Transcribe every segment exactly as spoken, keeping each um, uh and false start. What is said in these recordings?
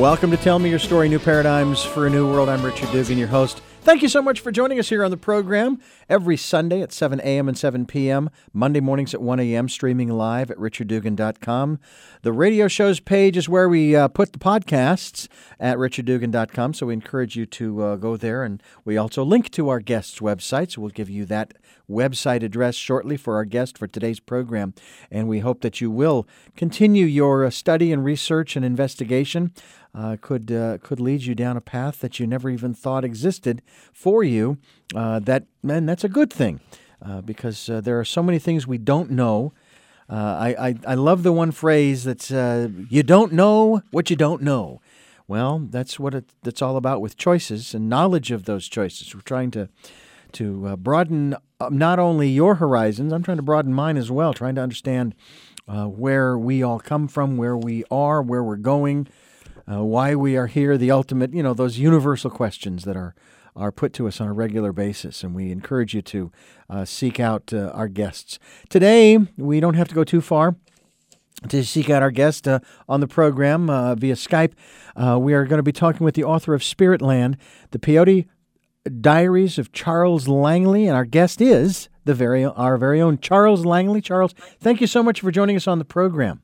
Welcome to Tell Me Your Story, New Paradigms for a New World. I'm Richard Dugan, your host. Thank you so much for joining us here on the program every Sunday at seven a.m. and seven p.m., Monday mornings at one a.m., streaming live at richard dugan dot com. The radio shows page is where we uh, put the podcasts at richard dugan dot com, so we encourage you to uh, go there. And we also link to our guests' websites. We'll give you that website address shortly for our guest for today's program. And we hope that you will continue your uh, study and research and investigation. Uh, could uh, could lead you down a path that you never even thought existed for you. Uh, that man, that's a good thing, uh, because uh, there are so many things we don't know. Uh, I, I I love the one phrase that's uh, you don't know what you don't know. Well, that's what it, that's all about with choices and knowledge of those choices. We're trying to to uh, broaden not only your horizons. I'm trying to broaden mine as well. Trying to understand uh, where we all come from, where we are, where we're going. Uh, why we are here, the ultimate, you know, those universal questions that are, are put to us on a regular basis. And we encourage you to uh, seek out uh, our guests. Today, we don't have to go too far to seek out our guest uh, on the program uh, via Skype. Uh, we are going to be talking with the author of Spiritland, the Peyote Diaries of Charles Langley. And our guest is the very our very own Charles Langley. Charles, thank you so much for joining us on the program.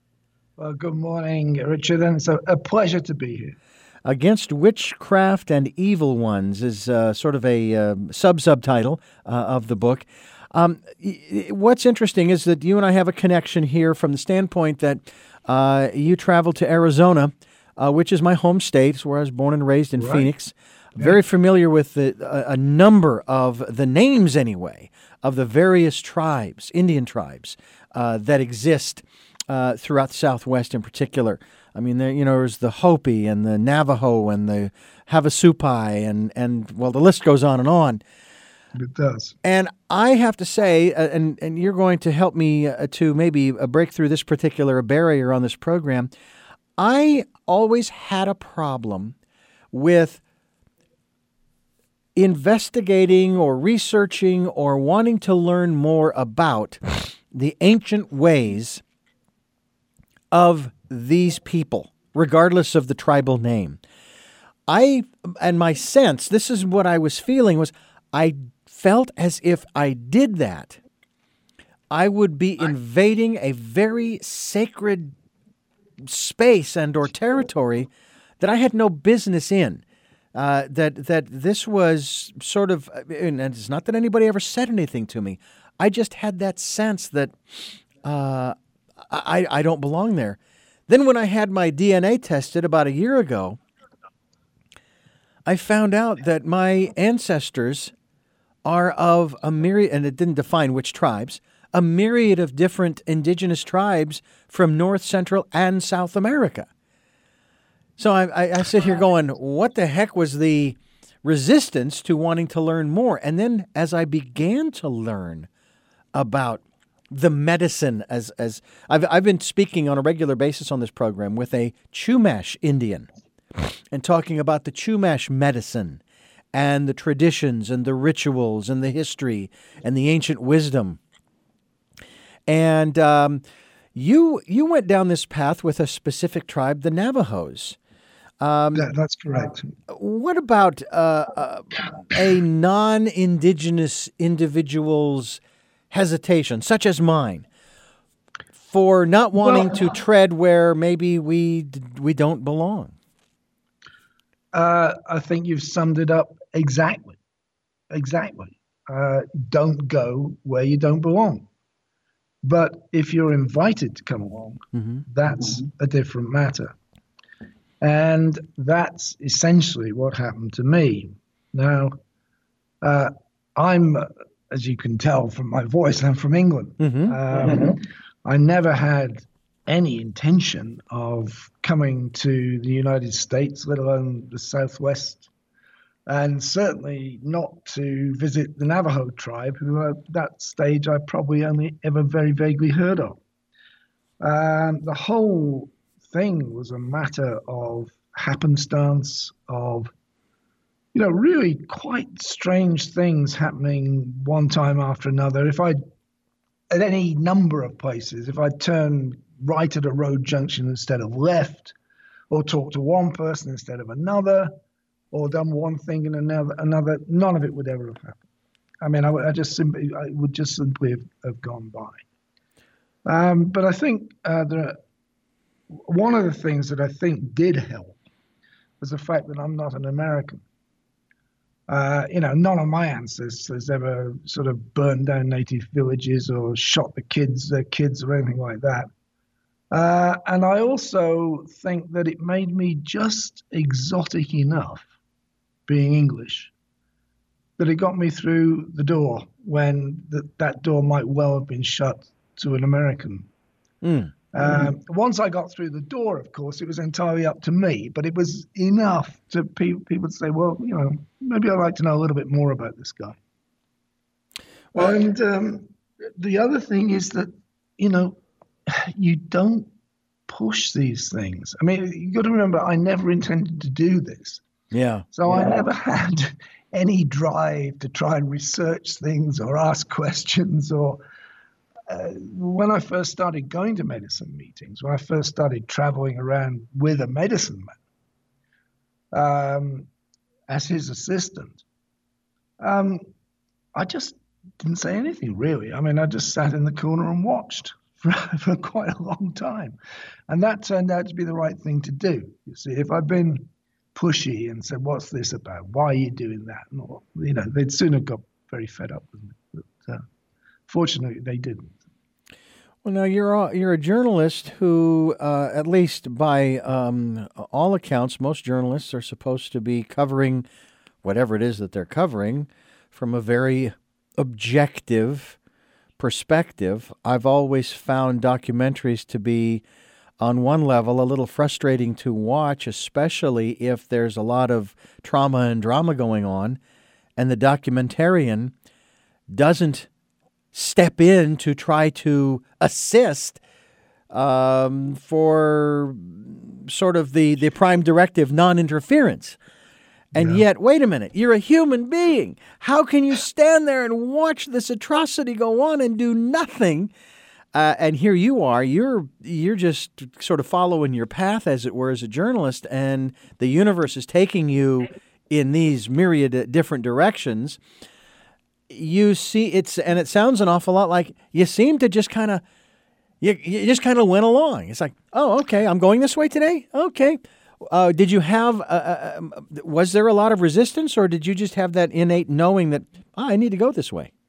Well, good morning, Richard, and it's a, a pleasure to be here. Against Witchcraft and Evil Ones is uh, sort of a uh, sub-subtitle uh, of the book. Um, what's interesting is that you and I have a connection here from the standpoint that uh, you traveled to Arizona, uh, which is my home state. It's where I was born and raised in right. Phoenix. Yeah. Very familiar with the, a, a number of the names, anyway, of the various tribes, Indian tribes, uh, that exist Uh, throughout the Southwest in particular. I mean, there, you know, there's the Hopi and the Navajo and the Havasupai and, and well, the list goes on and on. It does. And I have to say, uh, and, and you're going to help me uh, to maybe uh, break through this particular barrier on this program, I always had a problem with investigating or researching or wanting to learn more about the ancient ways of these people, regardless of the tribal name. I, and my sense, this is what I was feeling, was I felt as if I did that, I would be invading a very sacred space and or territory that I had no business in. Uh, that that this was sort of, and it's not that anybody ever said anything to me, I just had that sense that uh, I, I don't belong there. Then when I had my D N A tested about a year ago, I found out that my ancestors are of a myriad, and it didn't define which tribes, a myriad of different indigenous tribes from North, Central, and South America. So I, I, I sit here going, what the heck was the resistance to wanting to learn more? And then as I began to learn about the medicine, as as I've I've been speaking on a regular basis on this program with a Chumash Indian and talking about the Chumash medicine and the traditions and the rituals and the history and the ancient wisdom. And um, you you went down this path with a specific tribe, the Navajos. Um, that, that's correct. What about uh, uh, a non-indigenous individual's hesitation, such as mine, for not wanting well, to tread where maybe we we don't belong? Uh, I think you've summed it up exactly. Exactly. Uh, don't go where you don't belong. But if you're invited to come along, mm-hmm. that's mm-hmm. a different matter. And that's essentially what happened to me. Now, uh, I'm... as you can tell from my voice, I'm from England. Mm-hmm. Um, mm-hmm. I never had any intention of coming to the United States, let alone the Southwest, and certainly not to visit the Navajo tribe, who at that stage I probably only ever very vaguely heard of. Um, the whole thing was a matter of happenstance, of you know, really quite strange things happening one time after another. If I, at any number of places, if I turned right at a road junction instead of left, or talked to one person instead of another, or done one thing and another, another. None of it would ever have happened. I mean, I, I just simply, I would just simply have, have gone by. Um, but I think uh, there, one of the things that I think did help was the fact that I'm not an American. Uh, you know, none of my ancestors ever sort of burned down native villages or shot the kids, their kids, or anything like that. Uh, and I also think that it made me just exotic enough, being English, that it got me through the door when th- that door might well have been shut to an American. Mm. Um, once I got through the door, of course, it was entirely up to me, but it was enough to pe- people to say, well, you know, maybe I'd like to know a little bit more about this guy. Well, and um, the other thing is that, you know, you don't push these things. I mean, you got to remember, I never intended to do this. Yeah. So yeah. I never had any drive to try and research things or ask questions or Uh, when I first started going to medicine meetings, when I first started traveling around with a medicine man um, as his assistant, um, I just didn't say anything really. I mean, I just sat in the corner and watched for, for quite a long time. And that turned out to be the right thing to do. You see, if I'd been pushy and said, what's this about? Why are you doing that? And all, you know, they'd soon have got very fed up with me. But uh, fortunately, they didn't. Well, now you're a, you're a journalist who, uh, at least by um, all accounts, most journalists are supposed to be covering whatever it is that they're covering from a very objective perspective. I've always found documentaries to be, on one level, a little frustrating to watch, especially if there's a lot of trauma and drama going on, and the documentarian doesn't step in to try to assist um, for sort of the, the prime directive non-interference. And yeah. yet, wait a minute, you're a human being. How can you stand there and watch this atrocity go on and do nothing? Uh, and here you are, you're you're just sort of following your path, as it were, as a journalist, and the universe is taking you in these myriad different directions. You see, it's and it sounds an awful lot like you seem to just kind of, you, you just kind of went along. It's like, oh, okay, I'm going this way today. Okay, uh, did you have? Uh, uh, was there a lot of resistance, or did you just have that innate knowing that oh, I need to go this way?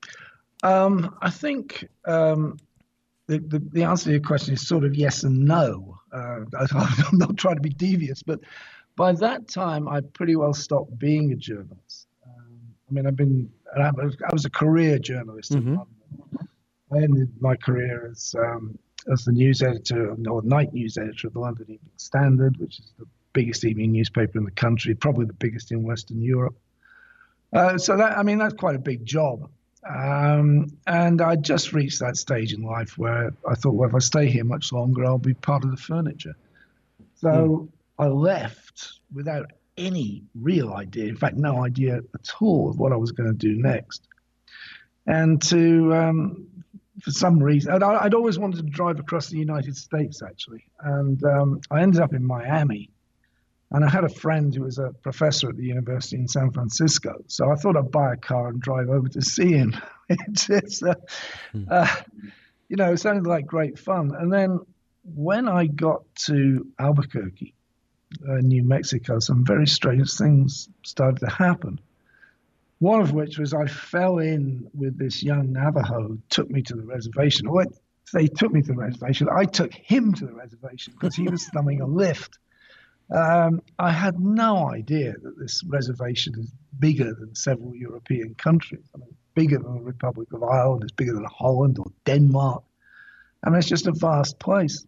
Um, I think um, the, the the answer to your question is sort of yes and no. Uh, I'm not trying to be devious, but by that time, I pretty well stopped being a journalist. I mean, I've been, I was a career journalist mm-hmm. in London. I ended my career as um, as the news editor, or night news editor of the London Evening Standard, which is the biggest evening newspaper in the country, probably the biggest in Western Europe. Uh, so that, I mean, that's quite a big job. Um, and I just reached that stage in life where I thought, well, if I stay here much longer, I'll be part of the furniture. So mm. I left without any real idea, in fact, no idea at all of what I was going to do next. And to, um, for some reason, I'd, I'd always wanted to drive across the United States, actually. And um, I ended up in Miami. And I had a friend who was a professor at the university in San Francisco. So I thought I'd buy a car and drive over to see him. It's, it's uh, hmm. uh, you know, it sounded like great fun. And then when I got to Albuquerque, Uh, New Mexico, some very strange things started to happen. One of which was I fell in with this young Navajo who took me to the reservation. Well, they took me to the reservation. I took him to the reservation because he was thumbing a lift. Um, I had no idea that this reservation is bigger than several European countries. I mean, bigger than the Republic of Ireland, it's bigger than Holland or Denmark. I mean, it's just a vast place.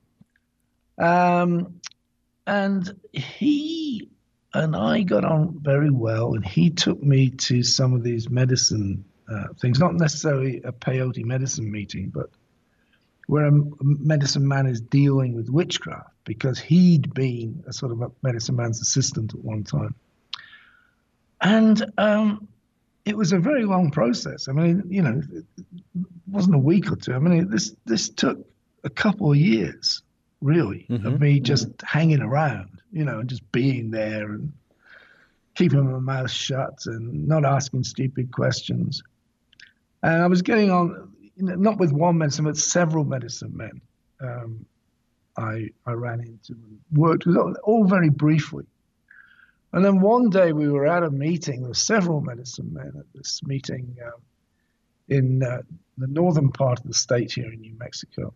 Um, And he and I got on very well, and he took me to some of these medicine uh, things, not necessarily a peyote medicine meeting, but where a medicine man is dealing with witchcraft, because he'd been a sort of a medicine man's assistant at one time. And um, it was a very long process. I mean, you know, it wasn't a week or two. I mean, this this took a couple of years. really, Mm-hmm. of me just hanging around, you know, and just being there and keeping my mouth shut and not asking stupid questions. And I was getting on, you know, not with one medicine, but several medicine men. Um, I I ran into and worked with all, all very briefly. And then one day we were at a meeting. There were several medicine men at this meeting um, in uh, the northern part of the state here in New Mexico.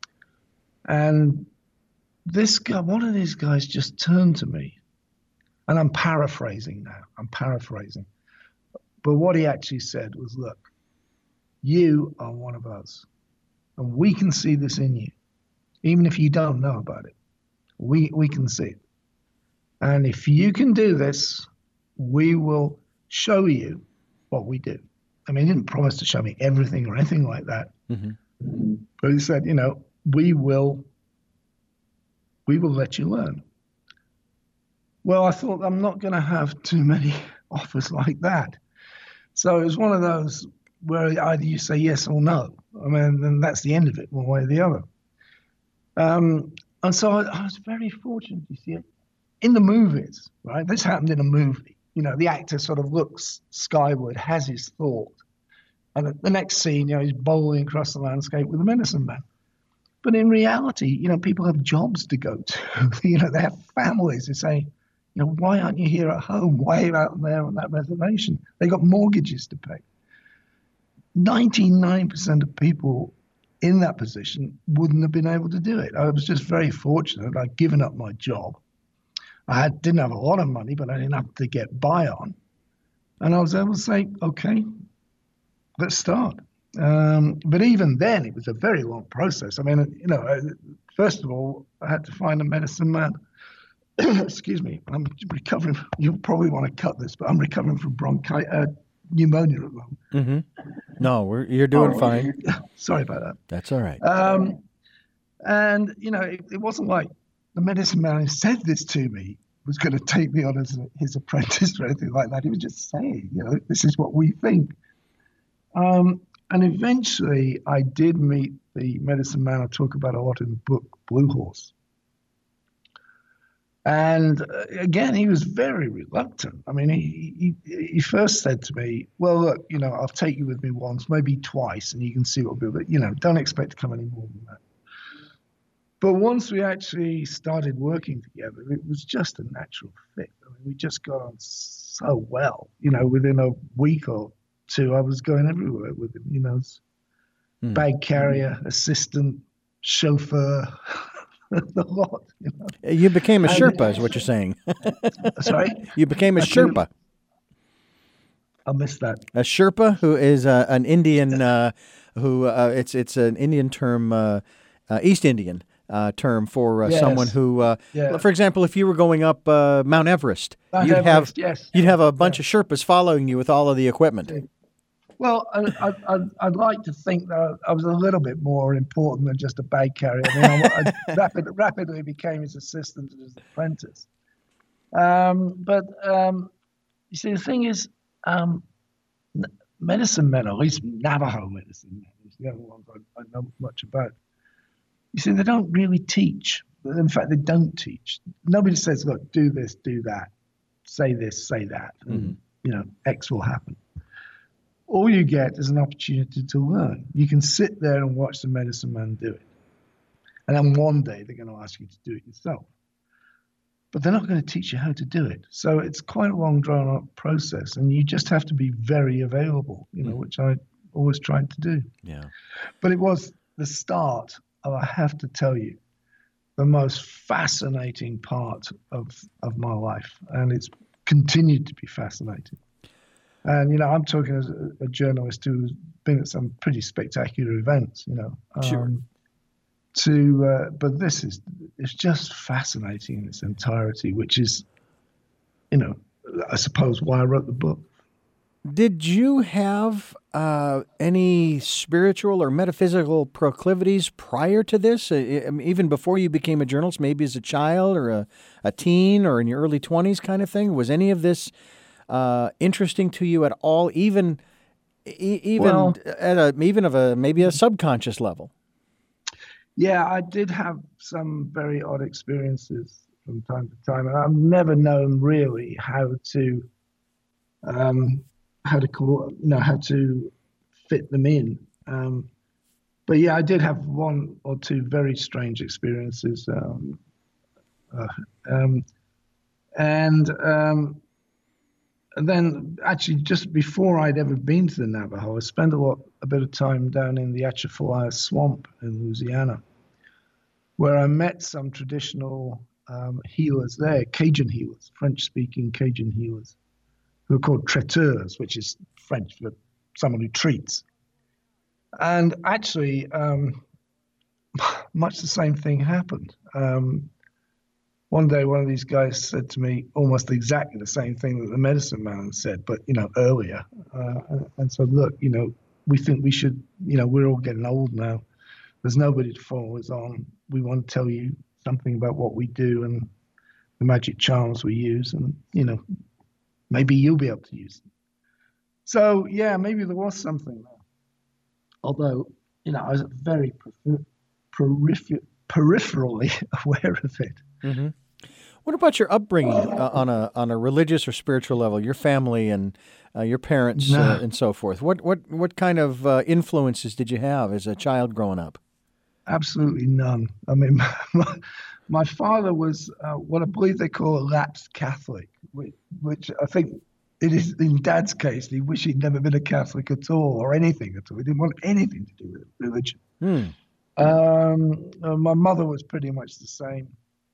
And this guy, one of these guys, just turned to me, and I'm paraphrasing now. I'm paraphrasing, but what he actually said was, "Look, you are one of us, and we can see this in you, even if you don't know about it. We we can see it. And if you can do this, we will show you what we do." I mean, he didn't promise to show me everything or anything like that. Mm-hmm. But he said, you know, we will, we will let you learn. Well, I thought, I'm not going to have too many offers like that. So it was one of those where either you say yes or no. I mean, then that's the end of it, one way or the other. Um, and so I, I was very fortunate, you see, in the movies, right? This happened in a movie. You know, the actor sort of looks skyward, has his thought. And the next scene, you know, he's bowling across the landscape with a medicine man. But in reality, you know, people have jobs to go to. You know, they have families. They say, you know, why aren't you here at home? Why are you out there on that reservation? They got mortgages to pay. ninety-nine percent of people in that position wouldn't have been able to do it. I was just very fortunate. I'd given up my job. I had, didn't have a lot of money, but I had enough to get by on. And I was able to say, okay, let's start. Um, but even then, it was a very long process. I mean, you know, first of all, I had to find a medicine man. Excuse me, I'm recovering. You'll probably want to cut this, but I'm recovering from bronchitis, uh, pneumonia at the moment. Mm-hmm. No, we're, you're doing oh, fine. Sorry about that. That's all right. Um, and, you know, it, it wasn't like the medicine man who said this to me was going to take me on as a, his apprentice or anything like that. He was just saying, you know, this is what we think. Um, and eventually I did meet the medicine man I talk about a lot in the book, Blue Horse. And uh, again, he was very reluctant. I mean, he, he he first said to me, well, look, you know, I'll take you with me once, maybe twice, and you can see what we'll do. But, you know, don't expect to come any more than that. But once we actually started working together, it was just a natural fit. I mean, we just got on so well. You know, within a week or two, I was going everywhere with him, you know, mm. bag carrier, assistant, chauffeur, the lot. You know? You became a Sherpa, and, is what you're saying. Sorry? You became a I Sherpa. I missed that. A Sherpa, who is uh, an Indian, uh, who uh, it's it's an Indian term, uh, uh, East Indian. Uh, term for uh, yes. someone who, uh, yeah. for example, if you were going up uh, Mount Everest, Mount you'd Everest, have yes. you'd have a bunch yeah. of Sherpas following you with all of the equipment. Well, I, I, I'd like to think that I was a little bit more important than just a bag carrier. I mean, I, I rapid, rapidly became his assistant and his apprentice. Um, but um, you see, the thing is, um, medicine men, or at least Navajo medicine men, is the other ones I, I know much about. You see, they don't really teach. In fact, they don't teach. Nobody says, look, do this, do that, say this, say that, and, mm-hmm. you know, X will happen. All you get is an opportunity to learn. You can sit there and watch the medicine man do it. And then one day they're going to ask you to do it yourself. But they're not going to teach you how to do it. So it's quite a long, drawn-out process, and you just have to be very available, you know, mm-hmm. which I always tried to do. Yeah. But it was the start. I have to tell you, the most fascinating part of, of my life. And it's continued to be fascinating. And, you know, I'm talking as a, a journalist who's been at some pretty spectacular events, you know. Um, sure. To, uh, but this is, it's just fascinating in its entirety, which is, you know, I suppose why I wrote the book. Did you have uh, any spiritual or metaphysical proclivities prior to this, uh, even before you became a journalist, maybe as a child or a, a teen or in your early twenties kind of thing? Was any of this uh, interesting to you at all, even e- even well, at a even of a maybe a subconscious level? Yeah, I did have some very odd experiences from time to time, and I've never known really how to um, how to co- you know how to fit them in. Um, but yeah, I did have one or two very strange experiences, um, uh, um, and um, and then actually just before I'd ever been to the Navajo, I spent a lot a bit of time down in the Atchafalaya swamp in Louisiana, where I met some traditional um, healers there, Cajun healers, French-speaking Cajun healers, who are called traiteurs, which is French for someone who treats. And actually, um, much the same thing happened. Um, one day, one of these guys said to me almost exactly the same thing that the medicine man said, but you know, earlier, uh, and said, "Look, you know, we think we should, you know, we're all getting old now. There's nobody to follow us on. We want to tell you something about what we do and the magic charms we use, and you know, maybe you'll be able to use them." So yeah, maybe there was something there. Although, you know, I was very peripher- peripherally aware of it. Mm-hmm. What about your upbringing uh, on a on a religious or spiritual level? Your family and uh, your parents uh, No, and so forth. What what what kind of uh, influences did you have as a child growing up? absolutely none. I mean, my, my father was uh, what I believe they call a lapsed Catholic, which, which I think it is in Dad's case. He wished he'd never been a Catholic at all or anything at all. He didn't want anything to do with religion. Hmm. Um, uh, my mother was pretty much the same.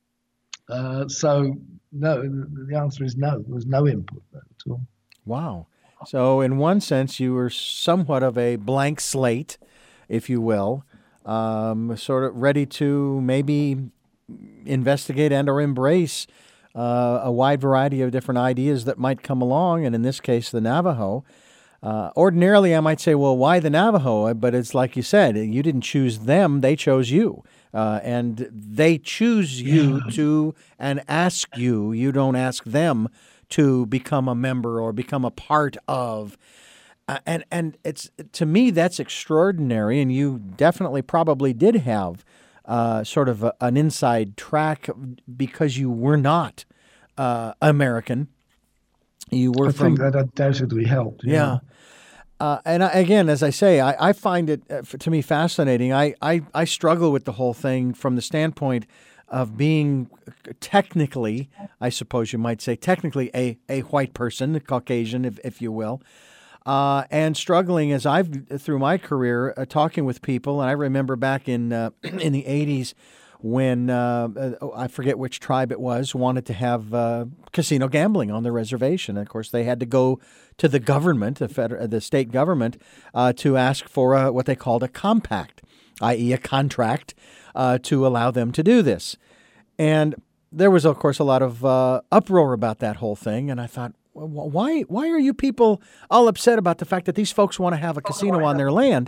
Uh, so no, the answer is no. There was no input there at all. Wow. So in one sense, you were somewhat of a blank slate, if you will, um, sort of ready to maybe investigate and or embrace uh, a wide variety of different ideas that might come along, and in this case, the Navajo. Uh, ordinarily, I might say, well, why the Navajo? But it's like you said, you didn't choose them, they chose you. Uh, and they choose you Yeah. to and ask you. You don't ask them to become a member or become a part of. Uh, and and it's to me that's extraordinary, and you definitely probably did have uh, sort of a, an inside track because you were not uh, American. You were I think from that undoubtedly helped. Yeah. yeah. Uh, and I, again, as I say, I, I find it uh, f- to me fascinating. I, I, I struggle with the whole thing from the standpoint of being technically, I suppose you might say, technically a, a white person, a Caucasian, if, if you will, uh, and struggling as I've through my career uh, talking with people. And I remember back in uh, in the eighties when uh, uh, I forget which tribe it was wanted to have uh, casino gambling on their reservation. And of course, they had to go to the government, the federal, the state government, uh, to ask for a, what they called a compact, that is, a contract uh, to allow them to do this. And there was, of course, a lot of uh, uproar about that whole thing. And I thought, why why are you people all upset about the fact that these folks want to have a casino on their land?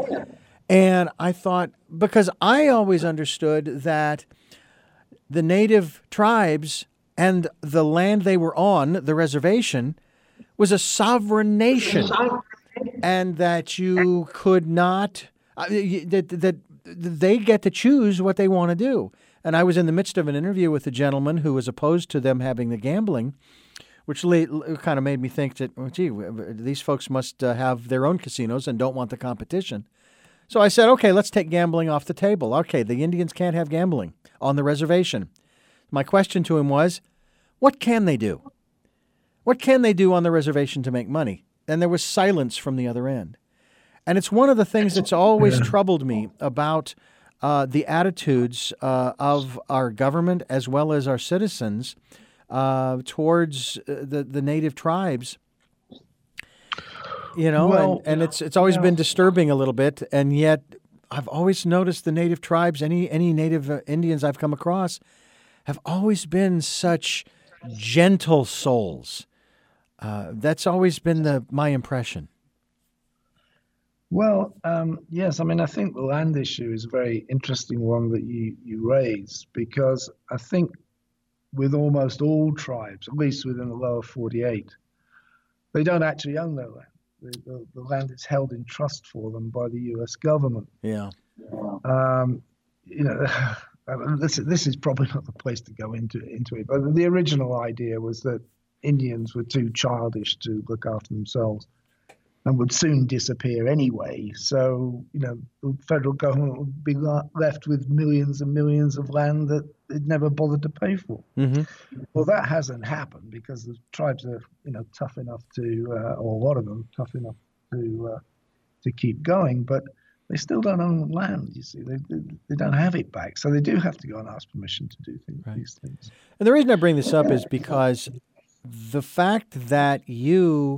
And I thought, because I always understood that the native tribes and the land they were on, the reservation, was a sovereign nation, and that you could not, uh, that, that they get to choose what they want to do. And I was in the midst of an interview with a gentleman who was opposed to them having the gambling, which kind of made me think that, oh, gee, these folks must uh, have their own casinos and don't want the competition. So I said, okay, let's take gambling off the table. Okay, the Indians can't have gambling on the reservation. My question to him was, what can they do? What can they do on the reservation to make money? And there was silence from the other end. And it's one of the things that's always troubled me about uh, the attitudes uh, of our government as well as our citizens uh, towards the, the native tribes. You know, Well, and, and it's it's always yeah. been disturbing a little bit, and yet I've always noticed the native tribes, any any native uh, Indians I've come across, have always been such gentle souls. Uh, that's always been the my impression. Well, um, yes. I mean, I think the land issue is a very interesting one that you you raise, because I think with almost all tribes, at least within the lower forty-eight, they don't actually own their land. The, the, the land is held in trust for them by the U S government. Yeah. Um, you know, this this is probably not the place to go into into it. But the original idea was that Indians were too childish to look after themselves and would soon disappear anyway. So, you know, the federal government would be left with millions and millions of land that it never bothered to pay for. Mm-hmm. Well, that hasn't happened because the tribes are, you know, tough enough to, uh, or a lot of them, tough enough to uh, to keep going. But they still don't own land, you see. They, they, they don't have it back. So they do have to go and ask permission to do things, right. these things. And the reason I bring this up is because the fact that you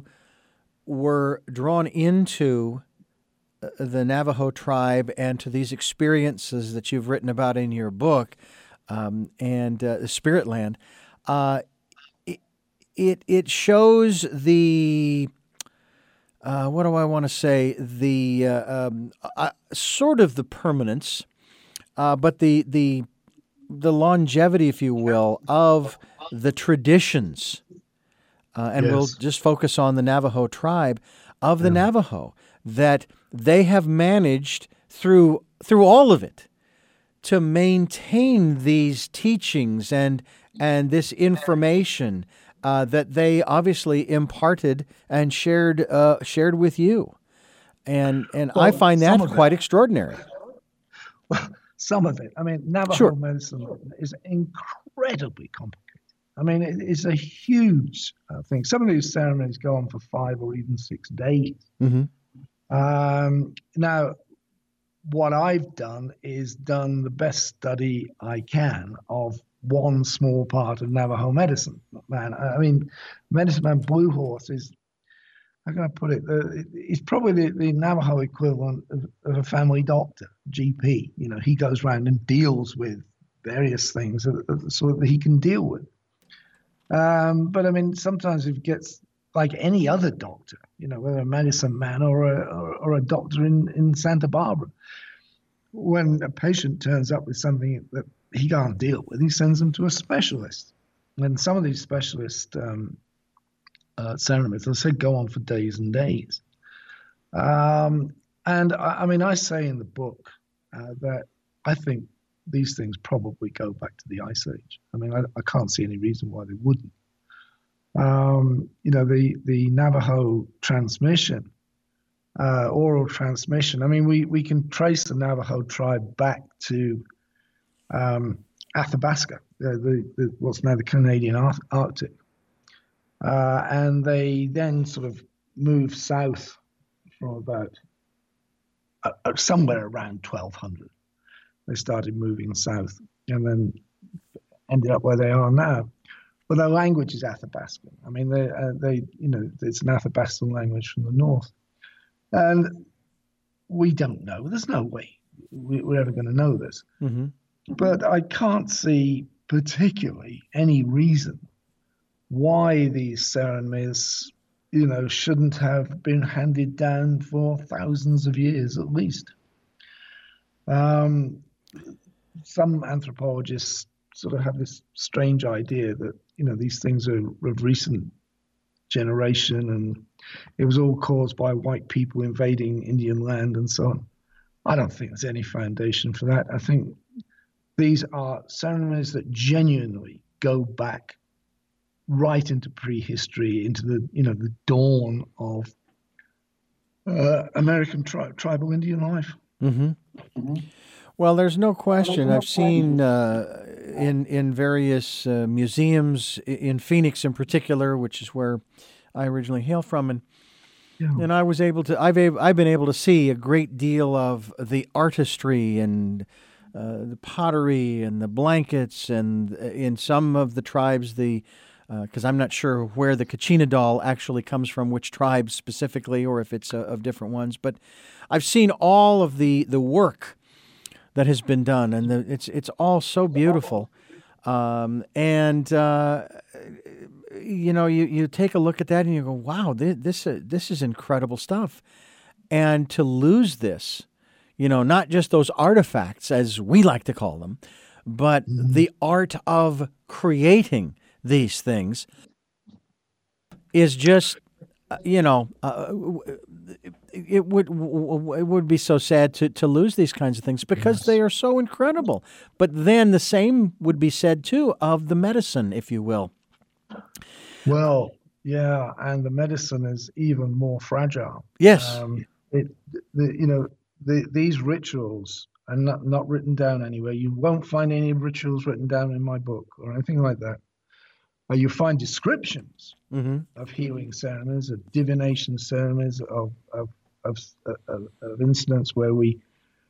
were drawn into the Navajo tribe and to these experiences that you've written about in your book, um, and uh, the Spirit Land, uh, it, it it shows the uh, what do I want to say the uh, um, uh, sort of the permanence, uh, but the the the longevity, if you will, of the traditions. Uh, and yes. We'll just focus on the Navajo tribe of the yeah. Navajo, that they have managed through through all of it to maintain these teachings and and this information uh, that they obviously imparted and shared uh, shared with you, and and well, I find that quite it. extraordinary. Well, some of it. I mean, Navajo sure. medicine is incredibly complicated. I mean, it, it's a huge uh, thing. Some of these ceremonies go on for five or even six days. Mm-hmm. Um, now, what I've done is done the best study I can of one small part of Navajo medicine. Man, I mean, Medicine Man Blue Horse is, how can I put it? Uh, it's probably the, the Navajo equivalent of, of a family doctor, G P. You know, he goes around and deals with various things so that he can deal with. Um, but I mean, sometimes it gets like any other doctor, you know, whether a medicine man or a or, or a doctor in, in Santa Barbara. When a patient turns up with something that he can't deal with, he sends them to a specialist. And some of these specialist um, uh, ceremonies, as I said, go on for days and days. Um, and I, I mean, I say in the book uh, that I think these things probably go back to the Ice Age. I mean, I, I can't see any reason why they wouldn't. Um, you know, the, the Navajo transmission, uh, oral transmission, I mean, we, we can trace the Navajo tribe back to um, Athabasca, the, the, the, what's now the Canadian Arctic. Uh, and they then sort of moved south from about uh, somewhere around twelve hundred. They started moving south and then ended up where they are now. But their language is Athabascan. I mean, they, uh, they, you know, it's an Athabascan language from the north. And we don't know. There's no way we're ever going to know this. Mm-hmm. But I can't see particularly any reason why these ceremonies, you know, shouldn't have been handed down for thousands of years at least. Um, some anthropologists sort of have this strange idea that, you know, these things are of recent generation and it was all caused by white people invading Indian land and so on. I don't think there's any foundation for that. I think these are ceremonies that genuinely go back right into prehistory, into the, you know, the dawn of uh, American tri- tribal Indian life. Mm-hmm. Mm-hmm. Well, there's no question. I've seen uh, in in various uh, museums in Phoenix, in particular, which is where I originally hail from, and yeah. and I was able to. I've I've been able to see a great deal of the artistry and uh, the pottery and the blankets, and in some of the tribes, the because uh, I'm not sure where the Kachina doll actually comes from, which tribes specifically, or if it's uh, of different ones, but I've seen all of the the work that has been done, and the, it's it's all so beautiful. Um, and uh, you know, you, you take a look at that and you go, "Wow, this this, uh, this is incredible stuff." And to lose this, you know, not just those artifacts as we like to call them, but mm-hmm. the art of creating these things is just, you know, uh, it would it would be so sad to, to lose these kinds of things because yes. they are so incredible. But then the same would be said, too, of the medicine, if you will. Well, yeah, and the medicine is even more fragile. Yes. Um, it, the, you know, the, these rituals are not, not written down anywhere. You won't find any rituals written down in my book or anything like that. Uh, you find descriptions mm-hmm. of healing ceremonies, of divination ceremonies, of of, of of of incidents where we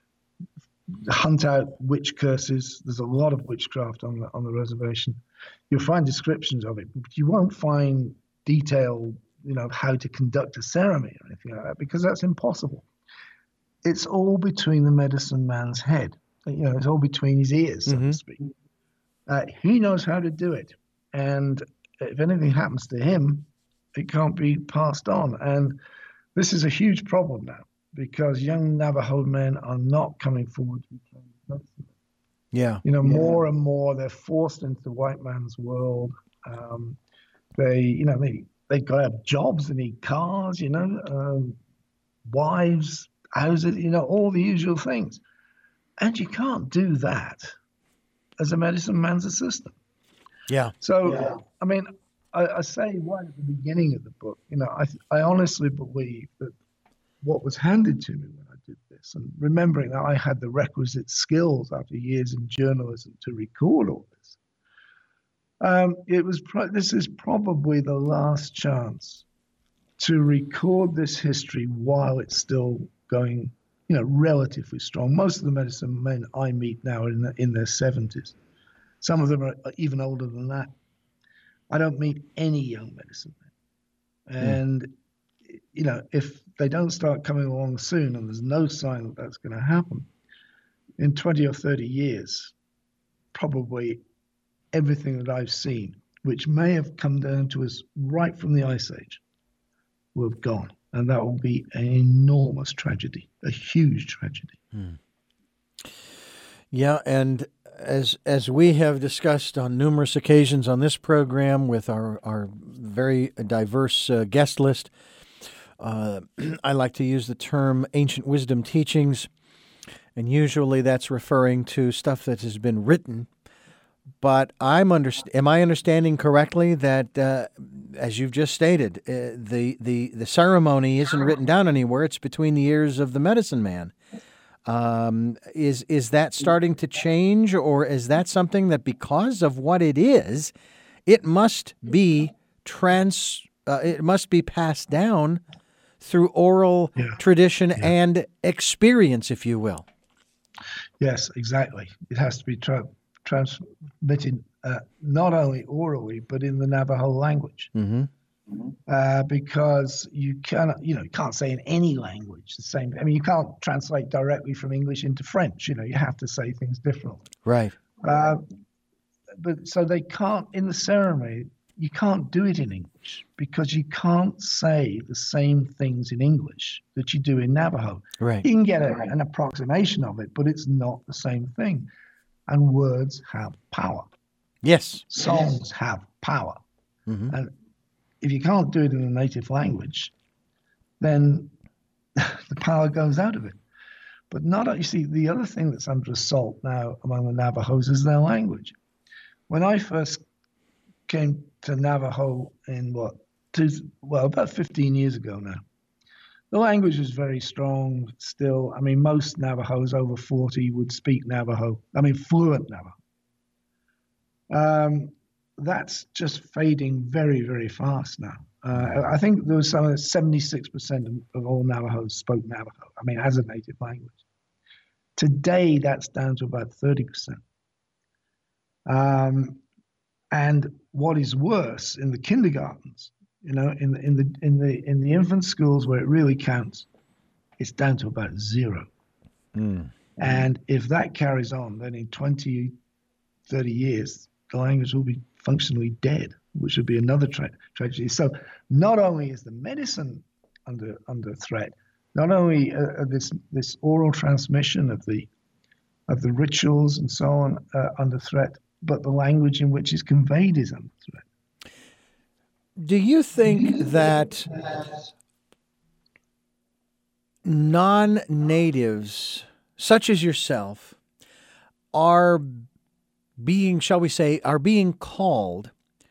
hunt out witch curses. There's a lot of witchcraft on the on the reservation. You'll find descriptions of it, but you won't find detail, you know, how to conduct a ceremony or anything like that, because that's impossible. It's all between the medicine man's head. You know, it's all between his ears, so mm-hmm. to speak. Uh, he knows how to do it. And if anything happens to him, it can't be passed on. And this is a huge problem now because young Navajo men are not coming forward to train medicine. Yeah. You know, yeah. more and more they're forced into the white man's world. Um, they, you know, they, they got to have jobs, they need cars, you know, um, wives, houses, you know, all the usual things. And you can't do that as a medicine man's assistant. Yeah. So, yeah. I mean, I, I say right at the beginning of the book, you know, I I honestly believe that what was handed to me when I did this, and remembering that I had the requisite skills after years in journalism to record all this, um, it was pro- this is probably the last chance to record this history while it's still going, you know, relatively strong. Most of the medicine men I meet now are in, the, in their seventies. Some of them are even older than that. I don't meet any young medicine men. And, mm. you know, if they don't start coming along soon, and there's no sign that that's going to happen, in twenty or thirty years, probably everything that I've seen, which may have come down to us right from the Ice Age, will have gone. And that will be an enormous tragedy, a huge tragedy. Mm. Yeah, and as as we have discussed on numerous occasions on this program with our, our very diverse uh, guest list, uh, I like to use the term ancient wisdom teachings, and usually that's referring to stuff that has been written. But I'm underst- am I understanding correctly that, uh, as you've just stated, uh, the, the, the ceremony isn't written down anywhere, it's between the ears of the medicine man? Um, is is that starting to change, or is that something that because of what it is, it must be trans, uh, it must be passed down through oral yeah. tradition yeah. and experience, if you will? Yes, exactly. It has to be tra- transmitted uh, not only orally but in the Navajo language. Mm-hmm. Uh, because you cannot, you know, you can't say in any language the same. I mean, you can't translate directly from English into French. You know, you have to say things differently. Right. Uh, but so they can't, in the ceremony, you can't do it in English because you can't say the same things in English that you do in Navajo. Right. You can get a, an approximation of it, but it's not the same thing. And words have power. Yes. Songs have power. Mm-hmm. And if you can't do it in a native language, then the power goes out of it. But not, you see, the other thing that's under assault now among the Navajos is their language. When I first came to Navajo in what, two, well, about fifteen years ago now, the language was very strong still. I mean, most Navajos over forty would speak Navajo, I mean, fluent Navajo. Um, that's just fading very, very fast now. Uh, I think there was some seventy-six percent of, of all Navajos spoke Navajo, I mean, as a native language. Today, that's down to about thirty percent. Um, and what is worse, in the kindergartens, you know, in the, in the, in the, in the infant schools where it really counts, it's down to about zero. Mm. And if that carries on, then in twenty, thirty years, the language will be functionally dead, which would be another tra- tragedy. So not only is the medicine under under threat, not only uh, this this oral transmission of the of the rituals and so on uh, under threat, but the language in which is conveyed is under threat. Do you think that non-natives, such as yourself, are being, shall we say, are being called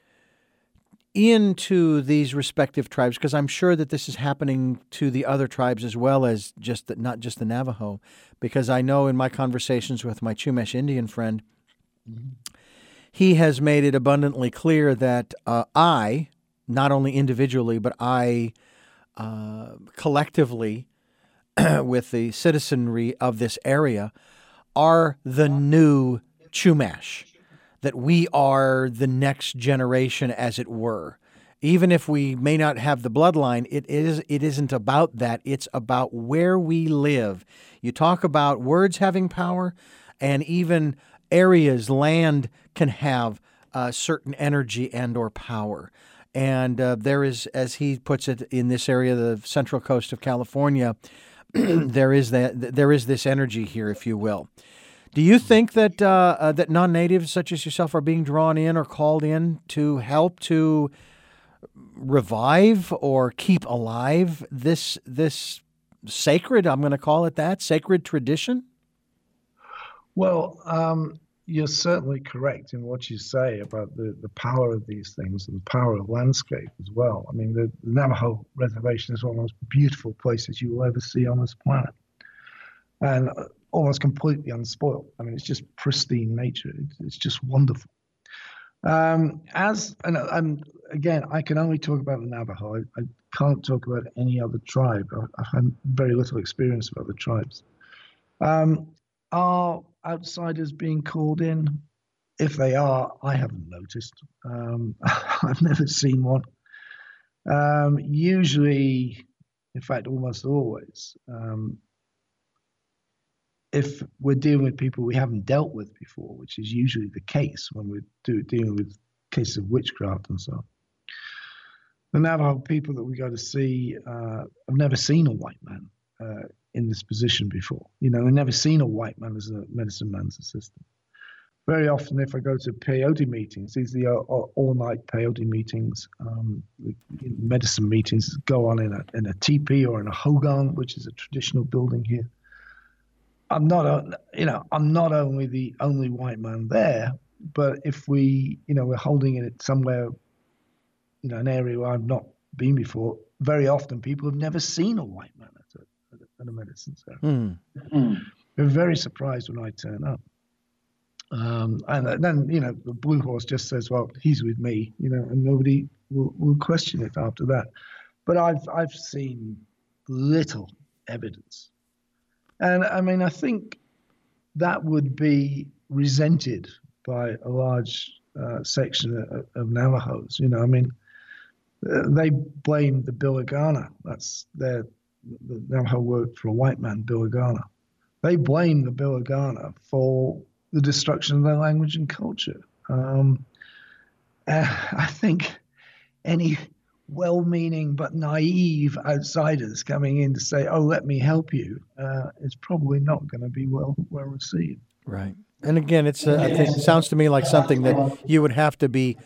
into these respective tribes, because I'm sure that this is happening to the other tribes as well as just the, not just the Navajo, because I know in my conversations with my Chumash Indian friend, mm-hmm. he has made it abundantly clear that uh, I, not only individually, but I uh, collectively with the citizenry of this area are the new Chumash, that we are the next generation, as it were. Even if we may not have the bloodline, it is it isn't about that. It's about where we live. You talk about words having power, and even areas, land can have uh, certain energy and or power. And uh, there is, as he puts it, in this area, the central coast of California, there is that there is this energy here, if you will. Do you think that uh, uh, that non-natives such as yourself are being drawn in or called in to help to revive or keep alive this this sacred, I'm going to call it that, sacred tradition? Well, um, you're certainly correct in what you say about the, the power of these things and the power of landscape as well. I mean, the, the Navajo Reservation is one of the most beautiful places you will ever see on this planet. And almost completely unspoiled. I mean, it's just pristine nature. It's, it's just wonderful. Um, as and, and again, I can only talk about the Navajo. I, I can't talk about any other tribe. I, I've had very little experience with other tribes. Um, are outsiders being called in? If they are, I haven't noticed. Um, I've never seen one. Um, usually, in fact, almost always. Um, If we're dealing with people we haven't dealt with before, which is usually the case when we're do, dealing with cases of witchcraft and so on. The Navajo people that we go to see uh, have never seen a white man uh, in this position before. You know, they've never seen a white man as a medicine man's assistant. Very often, if I go to peyote meetings, these are the all-night peyote meetings, um, medicine meetings go on in a, in a teepee or in a hogan, which is a traditional building here. I'm not, a, you know, I'm not only the only white man there, but if we, you know, we're holding it somewhere, you know, an area where I've not been before, very often people have never seen a white man at a, at a medicine center. Mm. Mm. They're very surprised when I turn up. Um, and then, you know, the blue horse just says, well, he's with me, you know, and nobody will, will question it after that. But I've, I've seen little evidence. And I mean, I think that would be resented by a large uh, section of, of Navajos. You know, I mean, uh, they blame the Bilagana. That's their, the Navajo word for a white man, Bilagana. They blame the Bilagana for the destruction of their language and culture. Um, uh, I think any well-meaning but naive outsiders coming in to say, oh, let me help you, uh, is probably not going to be well well received. Right. And again, it's uh, I think it sounds to me like something that you would have to be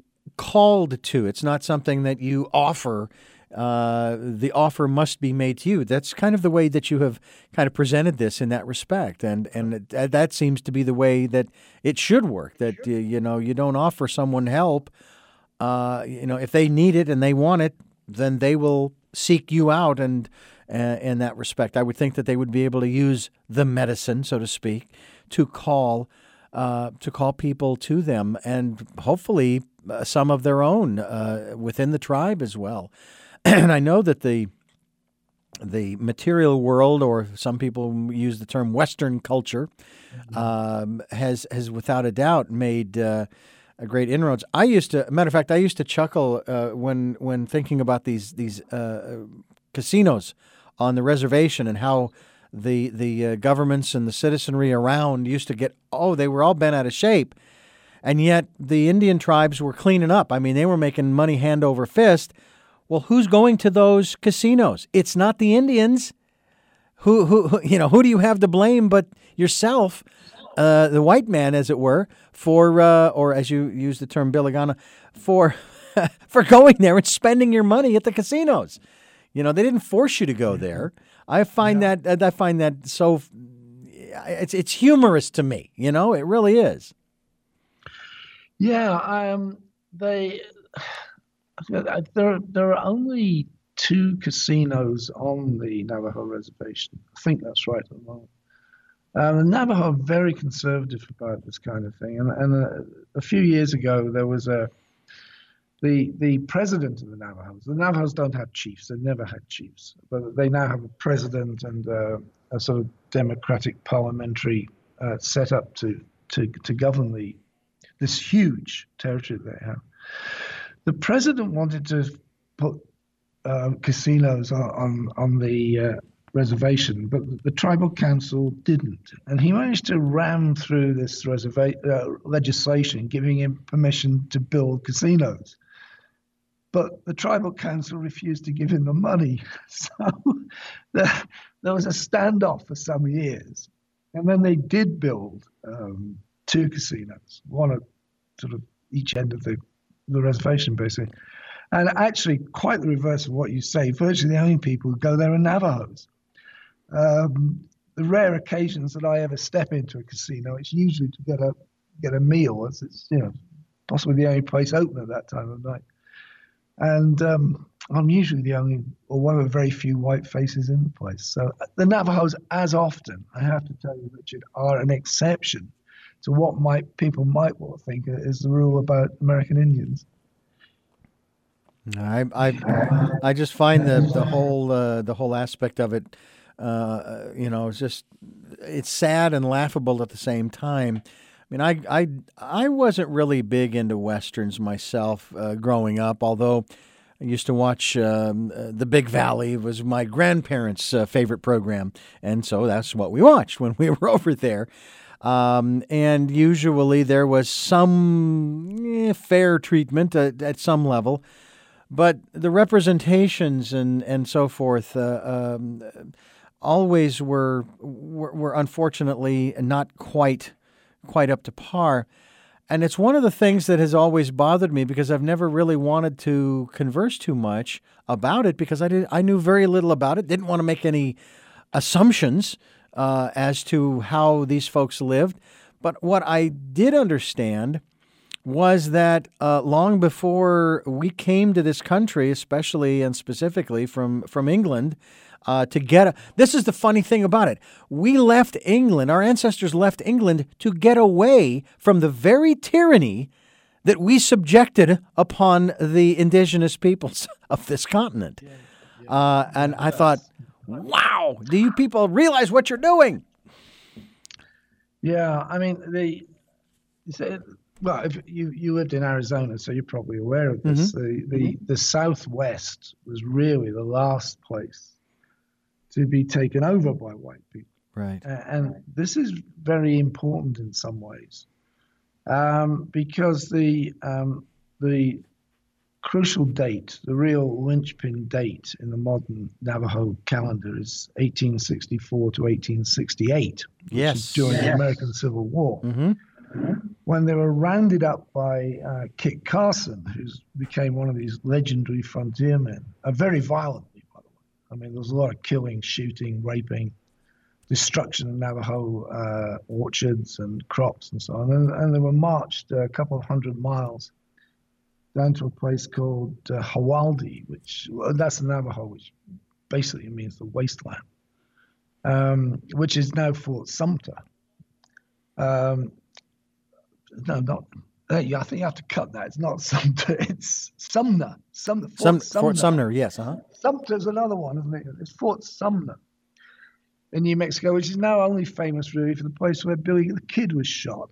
called to. It's not something that you offer. Uh, the offer must be made to you. That's kind of the way that you have kind of presented this in that respect. And and that seems to be the way that it should work, that, uh, you know, you don't offer someone help. Uh, you know, if they need it and they want it, then they will seek you out. And uh, in that respect, I would think that they would be able to use the medicine, so to speak, to call uh, to call people to them, and hopefully uh, some of their own uh, within the tribe as well. And I know that the the material world, or some people use the term Western culture, mm-hmm. um, has has without a doubt made Uh, A great inroads. I used to, matter of fact, I used to chuckle uh, when when thinking about these these uh, casinos on the reservation and how the the uh, governments and the citizenry around used to get, oh, they were all bent out of shape, and yet the Indian tribes were cleaning up. I mean, they were making money hand over fist. Well, who's going to those casinos? It's not the Indians. Who who, who you know who do you have to blame but yourself? Uh, the white man, as it were, for uh, or as you use the term Bilagana, for for going there and spending your money at the casinos. You know, they didn't force you to go there. I find Yeah. that I find that so it's it's humorous to me. You know, it really is. Yeah, um, they there there are only two casinos on the Navajo reservation. I think that's right at the moment. Um, the Navajo are very conservative about this kind of thing, and and a, a few years ago there was a the the president of the Navajos. The Navajos don't have chiefs; they never had chiefs, but they now have a president and uh, a sort of democratic parliamentary uh, setup to to to govern the this huge territory that they have. The president wanted to put uh, casinos on on, on the uh, reservation, but the tribal council didn't, and he managed to ram through this reserva- uh, legislation giving him permission to build casinos. But the tribal council refused to give him the money, so there, there was a standoff for some years, and then they did build um, two casinos, one at sort of each end of the, the reservation, basically. And actually, quite the reverse of what you say. Virtually the only people who go there are Navajos. Um, the rare occasions that I ever step into a casino, it's usually to get a get a meal, as it's you know possibly the only place open at that time of night. And um, I'm usually the only, or one of the very few white faces in the place. So the Navajos, as often, I have to tell you, Richard, are an exception to what might people might well think is the rule about American Indians. I I I just find the the whole uh, the whole aspect of it, uh, you know, it's just it's sad and laughable at the same time. I mean, I I I wasn't really big into westerns myself uh, growing up, although I used to watch um, uh, The Big Valley. It was my grandparents' uh, favorite program, and so that's what we watched when we were over there. Um, and usually there was some eh, fair treatment at, at some level. But the representations and, and so forth uh, um, always were, were were unfortunately not quite quite up to par. And it's one of the things that has always bothered me because I've never really wanted to converse too much about it because I did I knew very little about it, didn't want to make any assumptions uh, as to how these folks lived. But what I did understand was that uh, long before we came to this country, especially and specifically from, from England, uh, to get a, this is the funny thing about it. We left England, our ancestors left England to get away from the very tyranny that we subjected upon the indigenous peoples of this continent. Uh, and I thought, wow, do you people realize what you're doing? Yeah, I mean, the... Well, if you, you lived in Arizona, so you're probably aware of this. Mm-hmm. The, the mm-hmm. the Southwest was really the last place to be taken over by white people. Right. Uh, and this is very important in some ways, um, because the um, the crucial date, the real linchpin date in the modern Navajo calendar is eighteen sixty-four to eighteen sixty-eight, which yes. is during yes. the American Civil War. Mm-hmm. When they were rounded up by uh, Kit Carson, who became one of these legendary frontiermen, uh, very violently, by the way. I mean, there was a lot of killing, shooting, raping, destruction of Navajo uh, orchards and crops and so on. And, and they were marched a couple of hundred miles down to a place called uh, Hawaldi, which well, that's the Navajo, which basically means the wasteland, um, which is now Fort Sumter. Um, No, not. I think you have to cut that. It's not Sumter. It's Sumner. Sumner. Fort Some, Sumner. Fort Sumner. Yes. Uh huh. Sumter's another one, isn't it? It's Fort Sumner in New Mexico, which is now only famous really for the place where Billy the Kid was shot.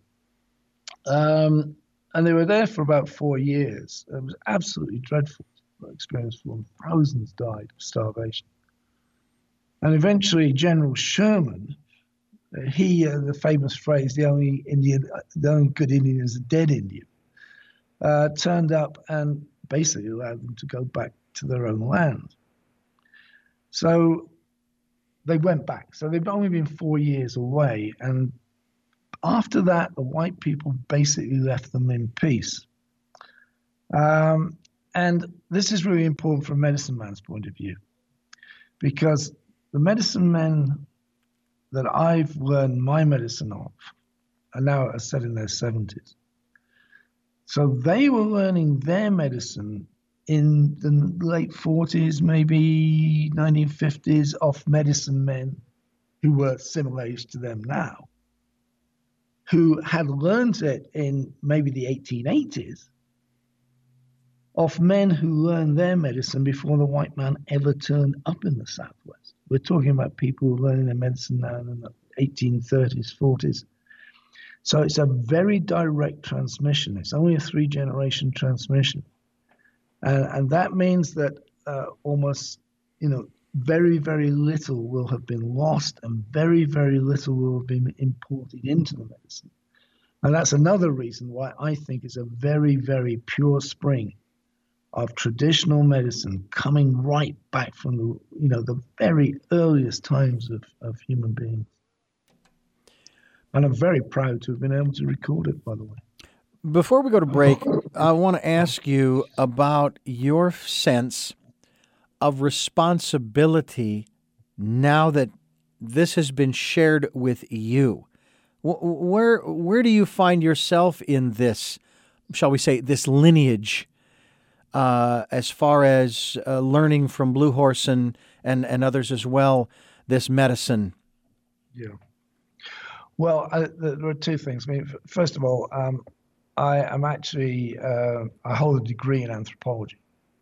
Um, and they were there for about four years. It was absolutely dreadful experience for them. Thousands died of starvation. And eventually, General Sherman. He, uh, the famous phrase, the only Indian, the only good Indian is a dead Indian, uh, turned up and basically allowed them to go back to their own land. So they went back. So they've only been four years away. And after that, the white people basically left them in peace. Um, and this is really important from a medicine man's point of view, because the medicine men that I've learned my medicine of are now set in their seventies. So they were learning their medicine in the late forties, maybe nineteen fifties, of medicine men who were similar age to them now, who had learned it in maybe the eighteen eighties, of men who learned their medicine before the white man ever turned up in the Southwest. We're talking about people who are learning their medicine now in the eighteen thirties, forties. So it's a very direct transmission. It's only a three-generation transmission. And, and that means that uh, almost, you know, very, very little will have been lost and very, very little will have been imported into the medicine. And that's another reason why I think it's a very, very pure spring of traditional medicine coming right back from the, you know, the very earliest times of, of human beings. And I'm very proud to have been able to record it, by the way. Before we go to break, I want to ask you about your sense of responsibility now that this has been shared with you. Where where do you find yourself in this, shall we say, this lineage, uh, as far as uh, learning from Blue Horse and, and, and others as well, this medicine? Yeah. Well, I, there are two things. I mean, first of all, um, I am actually, uh, I hold a degree in anthropology,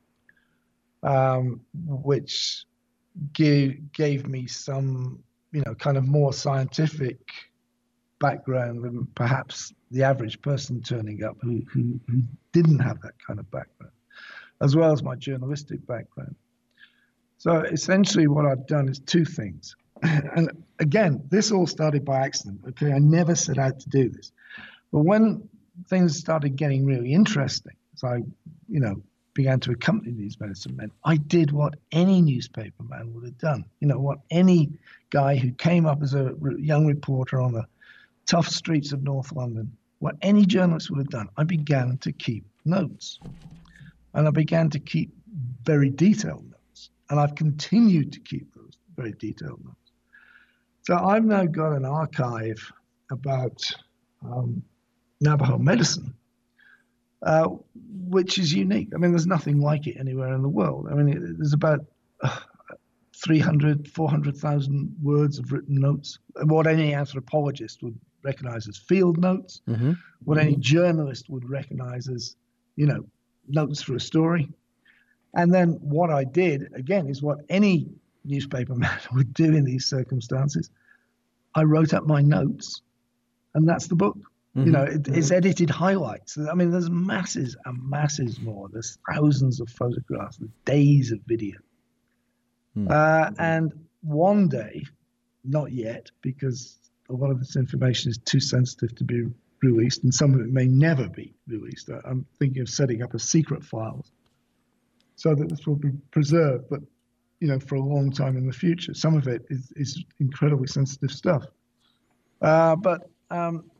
um, which gave, gave me some, you know, kind of more scientific background than perhaps the average person turning up who, who, who didn't have that kind of background, as well as my journalistic background. So essentially what I've done is two things. And again, this all started by accident, okay? I never set out to do this. But when things started getting really interesting, as I, you know, began to accompany these medicine men, I did what any newspaper man would have done. You know, what any guy who came up as a young reporter on the tough streets of North London, what any journalist would have done. I began to keep notes. And I began to keep very detailed notes. And I've continued to keep those very detailed notes. So I've now got an archive about um, Navajo medicine, uh, which is unique. I mean, there's nothing like it anywhere in the world. I mean, it, there's about uh, three hundred, four hundred thousand words of written notes, what any anthropologist would recognize as field notes, mm-hmm. what any journalist would recognize as, you know, notes for a story. And then what I did, again, is what any newspaper man would do in these circumstances. I wrote up my notes, and that's the book. Mm-hmm. You know, it, it's edited highlights. I mean, there's masses and masses more. There's thousands of photographs, there's days of video. Mm-hmm. Uh, and one day, not yet, because a lot of this information is too sensitive to be released, and some of it may never be released. I'm thinking of setting up a secret files so that this will be preserved, but you know, for a long time in the future. Some of it is, is incredibly sensitive stuff. Uh, but um,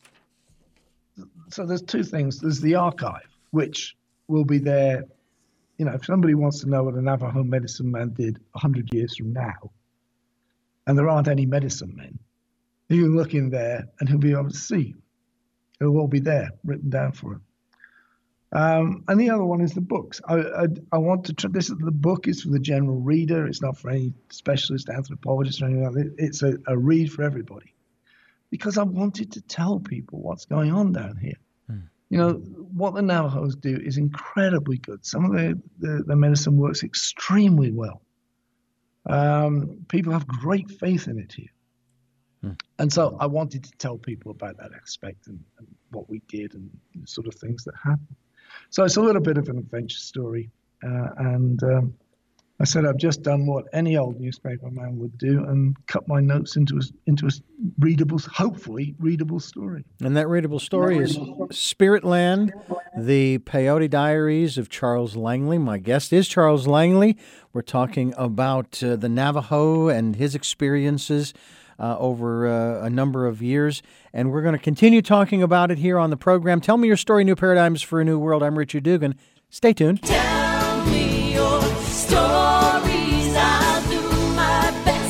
so there's two things. There's the archive, which will be there. You know, if somebody wants to know what a Navajo medicine man did one hundred years from now, and there aren't any medicine men, you can look in there and he'll be able to see. It'll all be there, written down for him. Um, and the other one is the books. I, I, I want to, tr- this the book is for the general reader. It's not for any specialist anthropologist or anything like that. It's a, a read for everybody. Because I wanted to tell people what's going on down here. Hmm. You know, what the Navajos do is incredibly good. Some of the, the, the medicine works extremely well. Um, people have great faith in it here. Hmm. And so I wanted to tell people about that aspect and, and what we did and the sort of things that happened. So it's a little bit of an adventure story. Uh, and um, I said I've just done what any old newspaper man would do and cut my notes into a, into a readable, hopefully readable story. And that readable story is Spirit Land, the Peyote Diaries of Charles Langley. My guest is Charles Langley. We're talking about uh, the Navajo and his experiences Uh, over uh, a number of years, and we're going to continue talking about it here on the program. Tell me your story, New Paradigms for a New World. I'm Richard Dugan. Stay tuned. Tell me your stories. I'll do my best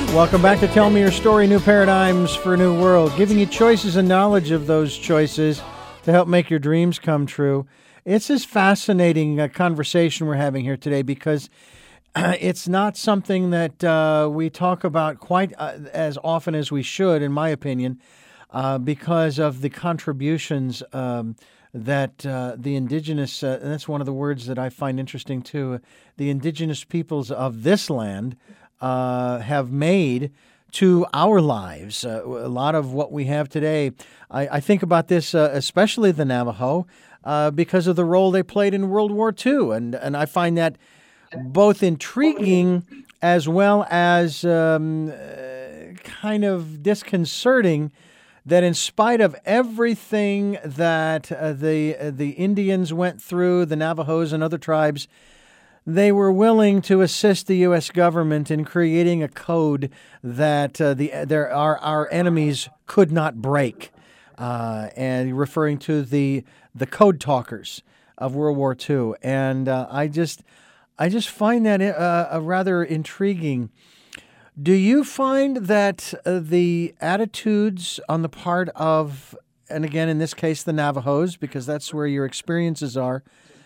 Welcome back to Tell Me Your Story, New Paradigms for a New World, giving you choices and knowledge of those choices to help make your dreams come true. It's this fascinating uh, conversation we're having here today because uh, it's not something that uh, we talk about quite uh, as often as we should, in my opinion, uh, because of the contributions um, that uh, the indigenous, uh, and that's one of the words that I find interesting too, the indigenous peoples of this land Uh, have made to our lives. Uh, a lot of what we have today, I, I think about this, uh, especially the Navajo, uh, because of the role they played in World War Two. And, and I find that both intriguing as well as um, uh, kind of disconcerting that in spite of everything that uh, the, uh, the Indians went through, the Navajos and other tribes, they were willing to assist the U S government in creating a code that uh, the there our our enemies could not break, uh, and referring to the the code talkers of World War Two. And uh, I just I just find that uh, a rather intriguing. Do you find that uh, the attitudes on the part of, and again in this case the Navajos, because that's where your experiences are,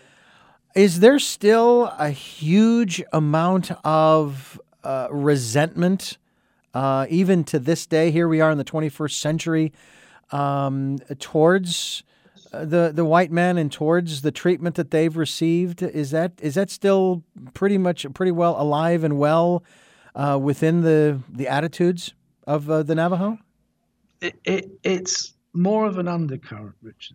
is there still a huge amount of uh, resentment, uh, even to this day? Here we are in the twenty-first century, um, towards the the white man and towards the treatment that they've received. Is that is that still pretty much pretty well alive and well uh, within the the attitudes of uh, the Navajo? It, it, it's more of an undercurrent, Richard.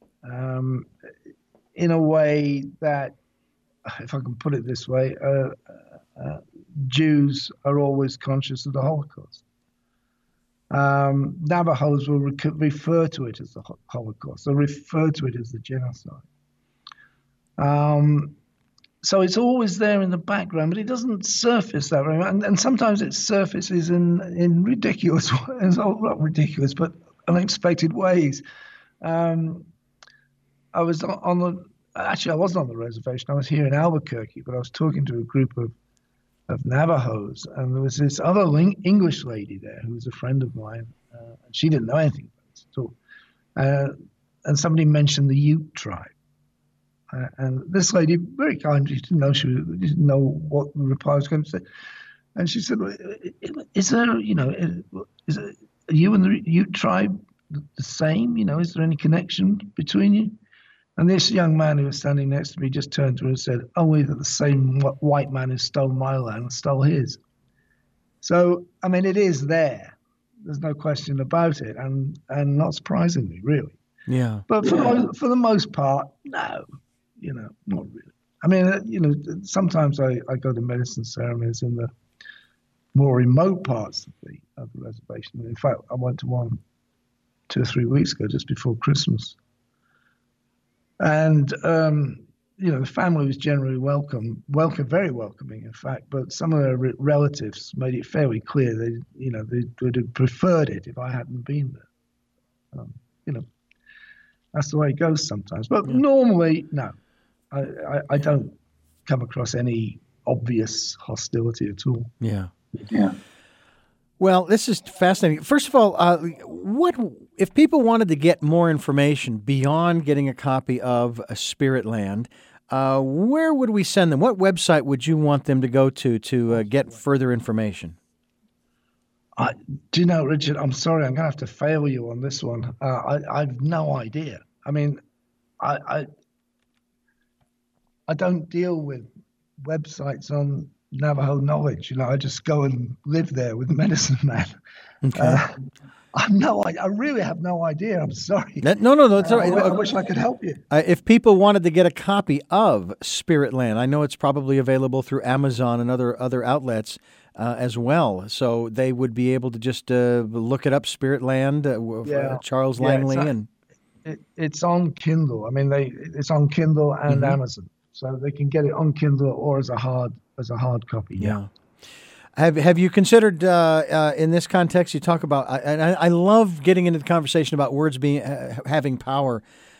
Um, in a way that, if I can put it this way, uh, uh, Jews are always conscious of the Holocaust. Um, Navajos will re- refer to it as the Holocaust. They'll refer to it as the genocide. Um, so it's always there in the background, but it doesn't surface that very much. And, and sometimes it surfaces in, in ridiculous ways, not ridiculous, but unexpected ways. Um, I was on the, actually I wasn't on the reservation. I was here in Albuquerque, but I was talking to a group of, of Navajos, and there was this other ling- English lady there who was a friend of mine, uh, and she didn't know anything about this at all. Uh, and somebody mentioned the Ute tribe. Uh, and this lady, very kind, she didn't know she was, didn't know what the reply was going to say. And she said, is there, you know, is it, are you and the Ute tribe the same? You know, is there any connection between you? And this young man who was standing next to me just turned to her and said, only that the same white man who stole my land stole his. So, I mean, it is there. There's no question about it. And and not surprisingly, really. Yeah. But for, yeah. for the most part, no, you know, not really. I mean, you know, sometimes I, I go to medicine ceremonies in the more remote parts of the, of the reservation. In fact, I went to one two or three weeks ago, just before Christmas. And, um, you know, the family was generally welcome, welcome, very welcoming, in fact, but some of their re- relatives made it fairly clear they, you know, they would have preferred it if I hadn't been there. Um, you know, that's the way it goes sometimes. But yeah. Normally, no, I, I, I don't come across any obvious hostility at all. Yeah. Yeah. Well, this is fascinating. First of all, uh, what if people wanted to get more information beyond getting a copy of a Spirit Land? Uh, where would we send them? What website would you want them to go to to uh, get further information? Uh, do you know, Richard? I'm sorry, I'm going to have to fail you on this one. Uh, I, I've no idea. I mean, I, I I don't deal with websites on Navajo knowledge. You know, I just go and live there with the medicine man. Okay. Uh, I've no, I, I really have no idea. I'm sorry. That, no, no, no. It's all right. Uh, I, I wish I could help you. Uh, if people wanted to get a copy of Spirit Land, I know it's probably available through Amazon and other other outlets uh, as well. So they would be able to just uh, look it up, Spirit Land, uh, yeah. uh, Charles yeah, Langley, it's, and it, it's on Kindle. I mean, they it's on Kindle and mm-hmm. Amazon, so they can get it on Kindle or as a hard as a hard copy. Yeah. yeah. Have Have you considered uh, uh, in this context? You talk about, and I, I love getting into the conversation about words being uh, having power.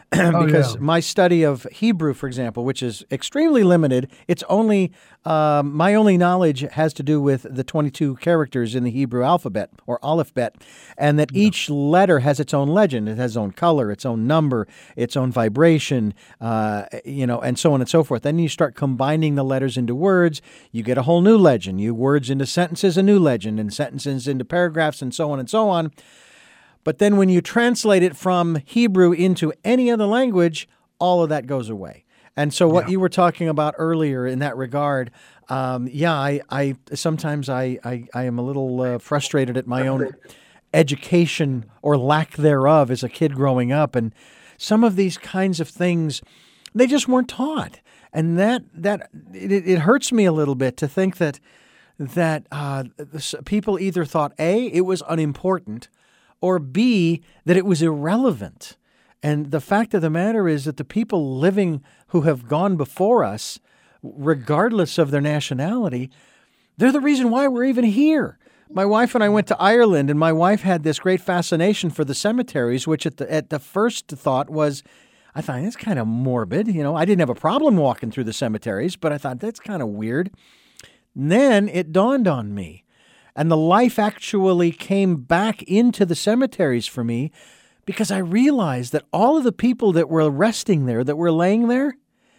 Oh, because yeah. my study of Hebrew, for example, which is extremely limited, it's only um, my only knowledge has to do with the twenty-two characters in the Hebrew alphabet or alphabet, and that each letter has its own legend. It has its own color, its own number, its own vibration, uh, you know, and so on and so forth. Then you start combining the letters into words, you get a whole new legend. You words into sentences, a new legend, and sentences into paragraphs, and so on and so on. But then when you translate it from Hebrew into any other language, all of that goes away. And so what Yeah. you were talking about earlier in that regard, um, yeah, I, I sometimes I, I, I am a little uh, frustrated at my own education or lack thereof as a kid growing up. And some of these kinds of things, they just weren't taught. And that, that it, it hurts me a little bit to think that, that uh, people either thought, A, it was unimportant, or B, that it was irrelevant. And the fact of the matter is that the people living who have gone before us, regardless of their nationality, they're the reason why we're even here. My wife and I went to Ireland, and my wife had this great fascination for the cemeteries, which at the, at the first thought was, I thought, that's kind of morbid. You know, I didn't have a problem walking through the cemeteries, but I thought, that's kind of weird. And then it dawned on me. And the life actually came back into the cemeteries for me because I realized that all of the people that were resting there, that were laying there,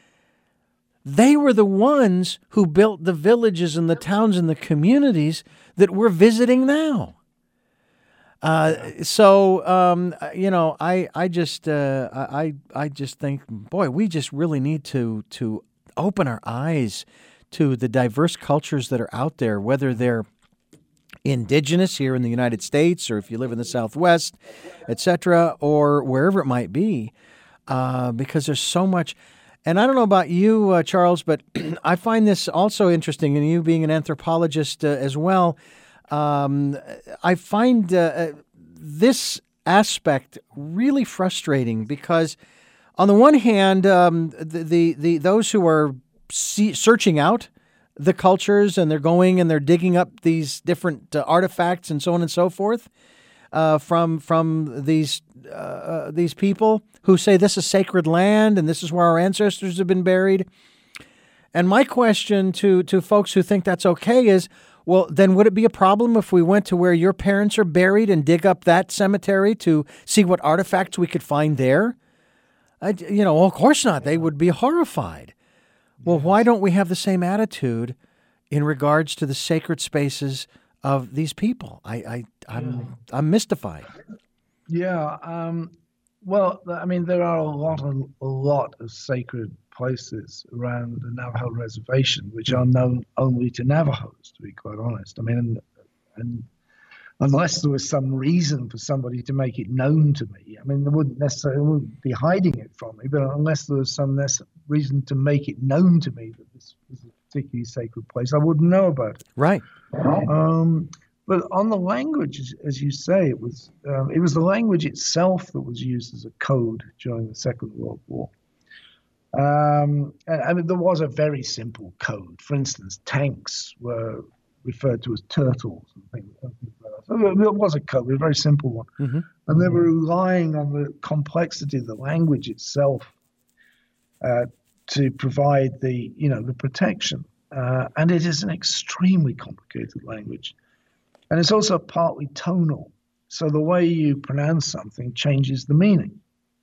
they were the ones who built the villages and the towns and the communities that we're visiting now. Uh, so, um, you know, I, I just, uh, I, I just think, boy, we just really need to, to open our eyes to the diverse cultures that are out there, whether they're indigenous here in the United States, or if you live in the Southwest, et cetera, or wherever it might be, uh, because there's so much. And I don't know about you, uh, Charles, but I find this also interesting, and you being an anthropologist uh, as well, um, I find uh, this aspect really frustrating because, on the one hand, um, the, the the those who are see, searching out the cultures, and they're going and they're digging up these different uh, artifacts and so on and so forth uh, from from these uh, these people who say this is sacred land and this is where our ancestors have been buried. And my question to to folks who think that's okay is, well, then would it be a problem if we went to where your parents are buried and dig up that cemetery to see what artifacts we could find there? I, you know, well, of course not. They would be horrified. Well, why don't we have the same attitude in regards to the sacred spaces of these people? I, I, I'm, I'm mystified. Yeah. Um, well, I mean, there are a lot of a lot of sacred places around the Navajo reservation, which are known only to Navajos, to be quite honest. I mean, and, and unless there was some reason for somebody to make it known to me, I mean, they wouldn't necessarily wouldn't be hiding it from me, but unless there was some reason to make it known to me that this was a particularly sacred place, I wouldn't know about it. Right. Um, but on the language, as, as you say, it was um, it was the language itself that was used as a code during the Second World War. Um, and, I mean, there was a very simple code. For instance, tanks were referred to as turtles and things, and things like that. So it was a code, a very simple one. Mm-hmm. And they were relying on the complexity of the language itself uh, to provide the, you know, the protection. Uh, and it is an extremely complicated language. And it's also partly tonal. So the way you pronounce something changes the meaning.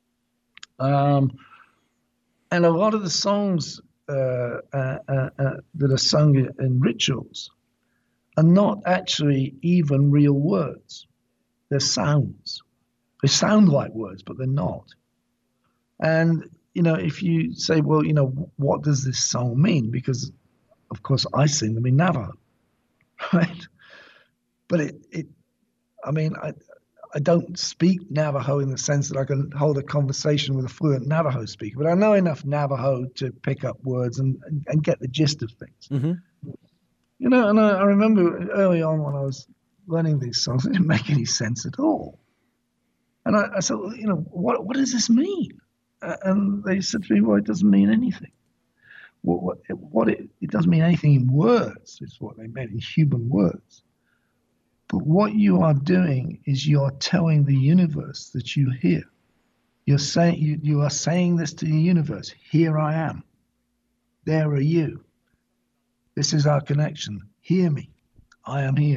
Um, and a lot of the songs uh, uh, uh, uh, that are sung in rituals are not actually even real words. They're sounds. They sound like words, but they're not. And, you know, if you say, well, you know, what does this song mean? Because, of course, I sing them in Navajo, right? But it, it I mean, I, I don't speak Navajo in the sense that I can hold a conversation with a fluent Navajo speaker, but I know enough Navajo to pick up words and, and, and get the gist of things. Mm-hmm. You know, and I, I remember early on when I was learning these songs, it didn't make any sense at all. And I, I said, well, you know, what what does this mean? Uh, and they said to me, well, it doesn't mean anything. What, what, it, what it, it doesn't mean anything in words, is what they meant, in human words. But what you are doing is you are telling the universe that you hear. You're saying you, you are saying this to the universe. Here I am. There are you. This is our connection. Hear me. I am here.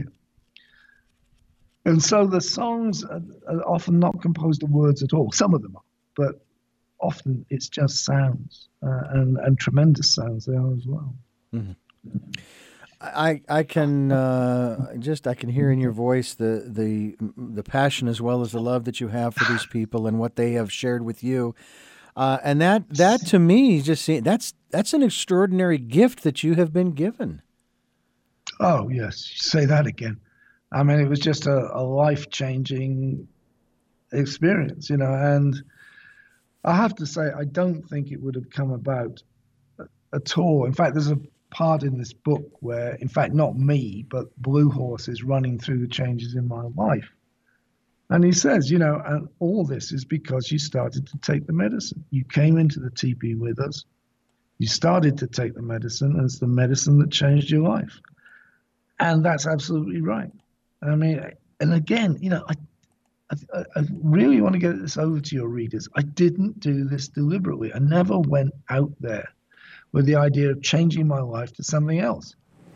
And so the songs are, are often not composed of words at all. Some of them are, but often it's just sounds, uh, and and tremendous sounds they are as well. Mm-hmm. I I can uh, just I can hear in your voice the the the passion as well as the love that you have for these people and what they have shared with you, uh, and that that to me just see, that's that's an extraordinary gift that you have been given. Oh yes, say that again. I mean, it was just a, a life changing experience, you know, and I have to say I don't think it would have come about at all. In fact, there's a part in this book where, in fact, not me, but Blue Horse is running through the changes in my life. And he says, you know, and all this is because you started to take the medicine. You came into the T P with us. You started to take the medicine, and it's the medicine that changed your life. And that's absolutely right. I mean, and again, you know, I, I, I really want to get this over to your readers. I didn't do this deliberately. I never went out there with the idea of changing my life to something else.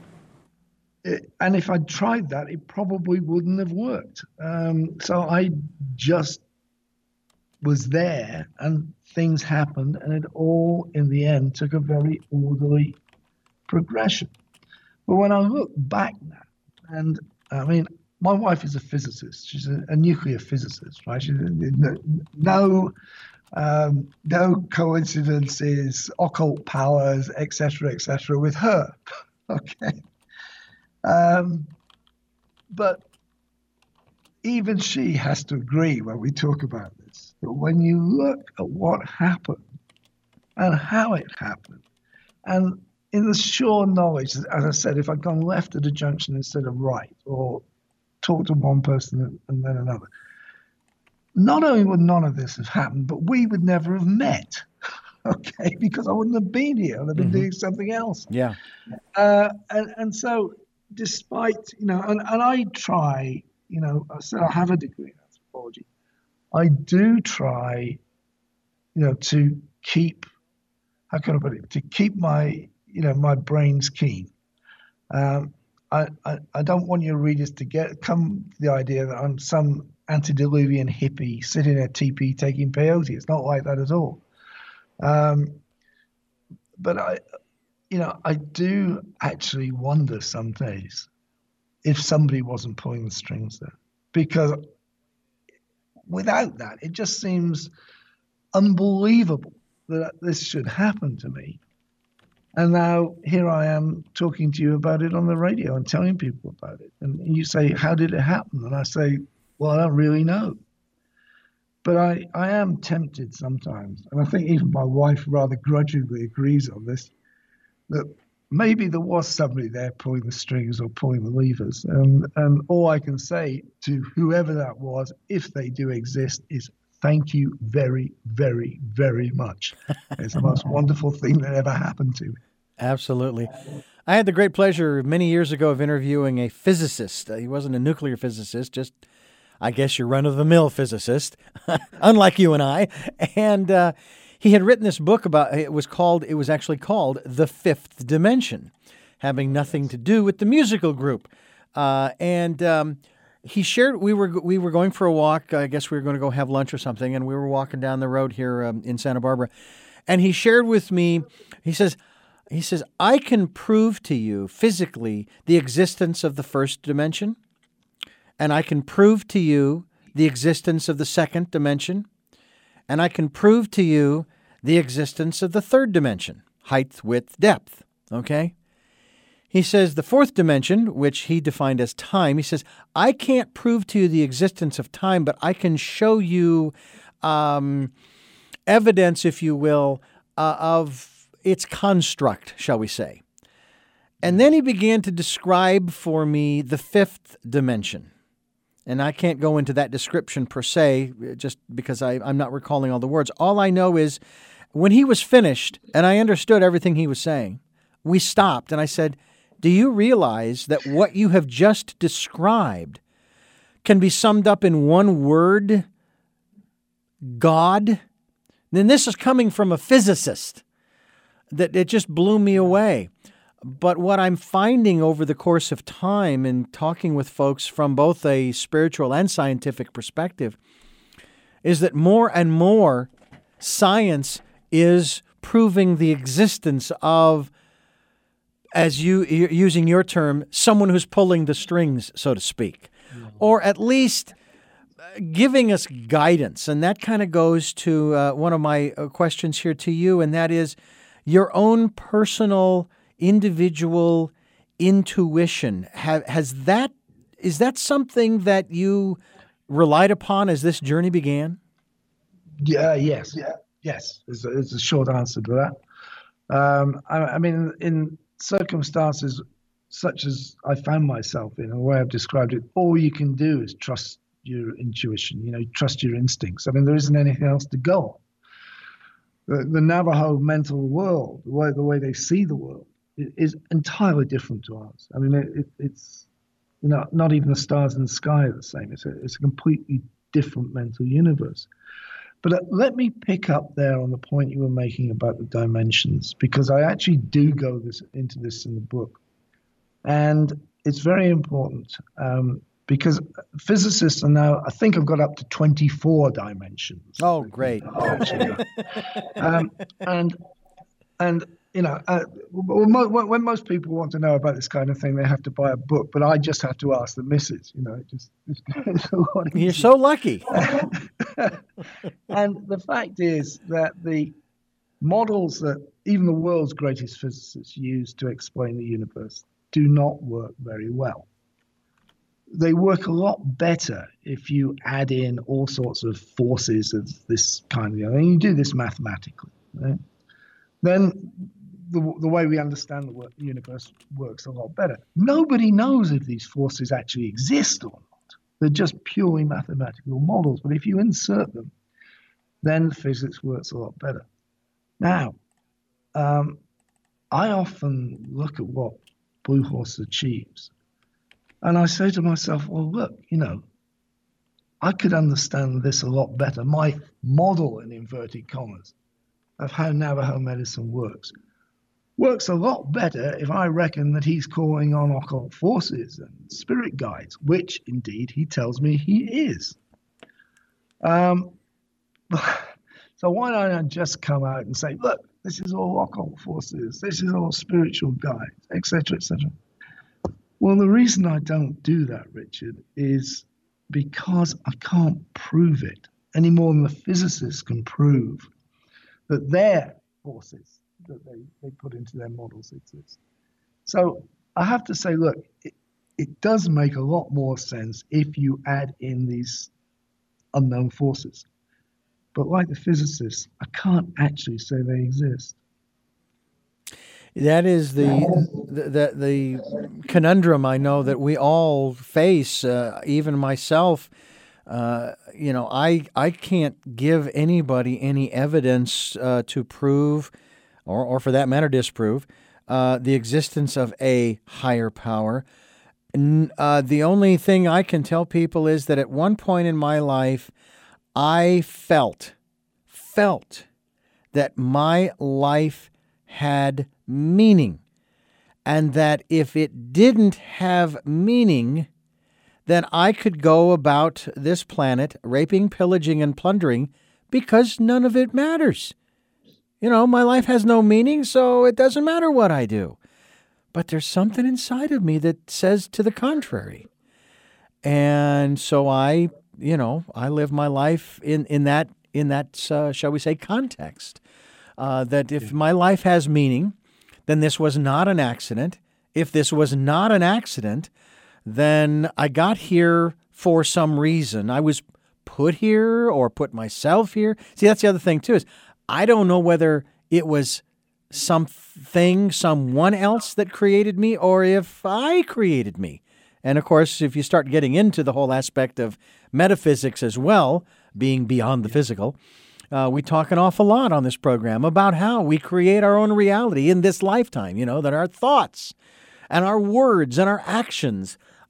It, and if I'd tried that, it probably wouldn't have worked. Um, so I just was there, and things happened, and it all, in the end, took a very orderly progression. But when I look back now, and I mean, my wife is a physicist. She's a, a nuclear physicist, right? She's no, no Um, no coincidences, occult powers, et cetera, et cetera, with her. Okay. Um, but even she has to agree when we talk about this, that when you look at what happened and how it happened, and in the sure knowledge that, as I said, if I'd gone left at a junction instead of right, or talked to one person and then another, not only would none of this have happened, but we would never have met, okay? Because I wouldn't have been here. I'd have been mm-hmm. doing something else. Yeah. Uh, and, and so despite, you know, and, and I try, you know, I said I have a degree in anthropology. I do try, you know, to keep, how can I put it, to keep my, you know, my brains keen. Um, I, I, I don't want your readers to get come to the idea that I'm some antediluvian hippie sitting at T P taking peyote. It's not like that at all. Um, but I, you know, I do actually wonder some days if somebody wasn't pulling the strings there, because without that, it just seems unbelievable that this should happen to me. And now here I am talking to you about it on the radio and telling people about it. And you say, how did it happen? And I say, well, I don't really know. But I, I am tempted sometimes, and I think even my wife rather grudgingly agrees on this, that maybe there was somebody there pulling the strings or pulling the levers. And, and all I can say to whoever that was, if they do exist, is thank you very, very, very much. It's the most wonderful thing that ever happened to me. Absolutely. I had the great pleasure many years ago of interviewing a physicist. He wasn't a nuclear physicist, just I guess your run-of-the-mill physicist, unlike you and I. And uh, he had written this book about, it was called, it was actually called The Fifth Dimension, having nothing to do with the musical group. Uh, and um, he shared, we were we were going for a walk, I guess we were going to go have lunch or something, and we were walking down the road here um, in Santa Barbara. And he shared with me, he says, he says, I can prove to you physically the existence of the first dimension, and I can prove to you the existence of the second dimension, and I can prove to you the existence of the third dimension, height, width, depth, okay? He says the fourth dimension, which he defined as time, he says, I can't prove to you the existence of time, but I can show you um, evidence, if you will, uh, of its construct, shall we say. And then he began to describe for me the fifth dimension. And I can't go into that description per se, just because I, I'm not recalling all the words. All I know is when he was finished and I understood everything he was saying, we stopped and I said, do you realize that what you have just described can be summed up in one word God, then this is coming from a physicist, that it just blew me away. But what I'm finding over the course of time in talking with folks from both a spiritual and scientific perspective is that more and more science is proving the existence of, as you using your term, someone who's pulling the strings, so to speak, mm-hmm. or at least giving us guidance. And that kind of goes to uh, one of my questions here to you, and that is your own personal, individual intuition. Have, has that is that something that you relied upon as this journey began? Yeah. Yes. Yeah. Yes. Is a, is a short answer to that. Um, I, I mean, in circumstances such as I found myself in, the way I've described it, all you can do is trust your intuition. You know, trust your instincts. I mean, there isn't anything else to go on. The, the Navajo mental world, the way the way they see the world, is entirely different to ours. I mean, it, it, it's you know, not even the stars in the sky are the same. It's a it's a completely different mental universe. But uh, let me pick up there on the point you were making about the dimensions, because I actually do go this into this in the book, and it's very important um, because physicists are now, I think I've got up to twenty-four dimensions. Oh, great! um, and and. You know, uh, when most people want to know about this kind of thing, they have to buy a book. But I just have to ask the missus. You know, it just it's a lot easier. You're so lucky. And the fact is that the models that even the world's greatest physicists use to explain the universe do not work very well. They work a lot better if you add in all sorts of forces of this kind of thing. And you do this mathematically, right? Then The, the way we understand the work, the universe works a lot better. Nobody knows if these forces actually exist or not. They're just purely mathematical models. But if you insert them, then physics works a lot better. Now, um, I often look at what Blue Horse achieves, and I say to myself, well, look, you know, I could understand this a lot better. My model, in inverted commas, of how Navajo medicine works works a lot better if I reckon that he's calling on occult forces and spirit guides, which indeed he tells me he is. Um, so why don't I just come out and say, look, this is all occult forces, this is all spiritual guides, et cetera, et cetera. Well, the reason I don't do that, Richard, is because I can't prove it any more than the physicists can prove that their forces that they, they put into their models exist. So I have to say, look, it, it does make a lot more sense if you add in these unknown forces. But like the physicists, I can't actually say they exist. That is the the, the, the conundrum I know that we all face, uh, even myself. Uh, you know, I, I can't give anybody any evidence uh, to prove Or, or for that matter, disprove, uh, the existence of a higher power. Uh, the only thing I can tell people is that at one point in my life, I felt, felt that my life had meaning, and that if it didn't have meaning, then I could go about this planet raping, pillaging, and plundering because none of it matters. You know, my life has no meaning, so it doesn't matter what I do. But there's something inside of me that says to the contrary. And so I, you know, I live my life in, in that, in that uh, shall we say, context. Uh, that if my life has meaning, then this was not an accident. If this was not an accident, then I got here for some reason. I was put here or put myself here. See, that's the other thing, too, is I don't know whether it was something, someone else that created me, or if I created me. And of course, if you start getting into the whole aspect of metaphysics as well, being beyond the physical, uh, we talk an awful lot on this program about how we create our own reality in this lifetime, you know, that our thoughts and our words and our actions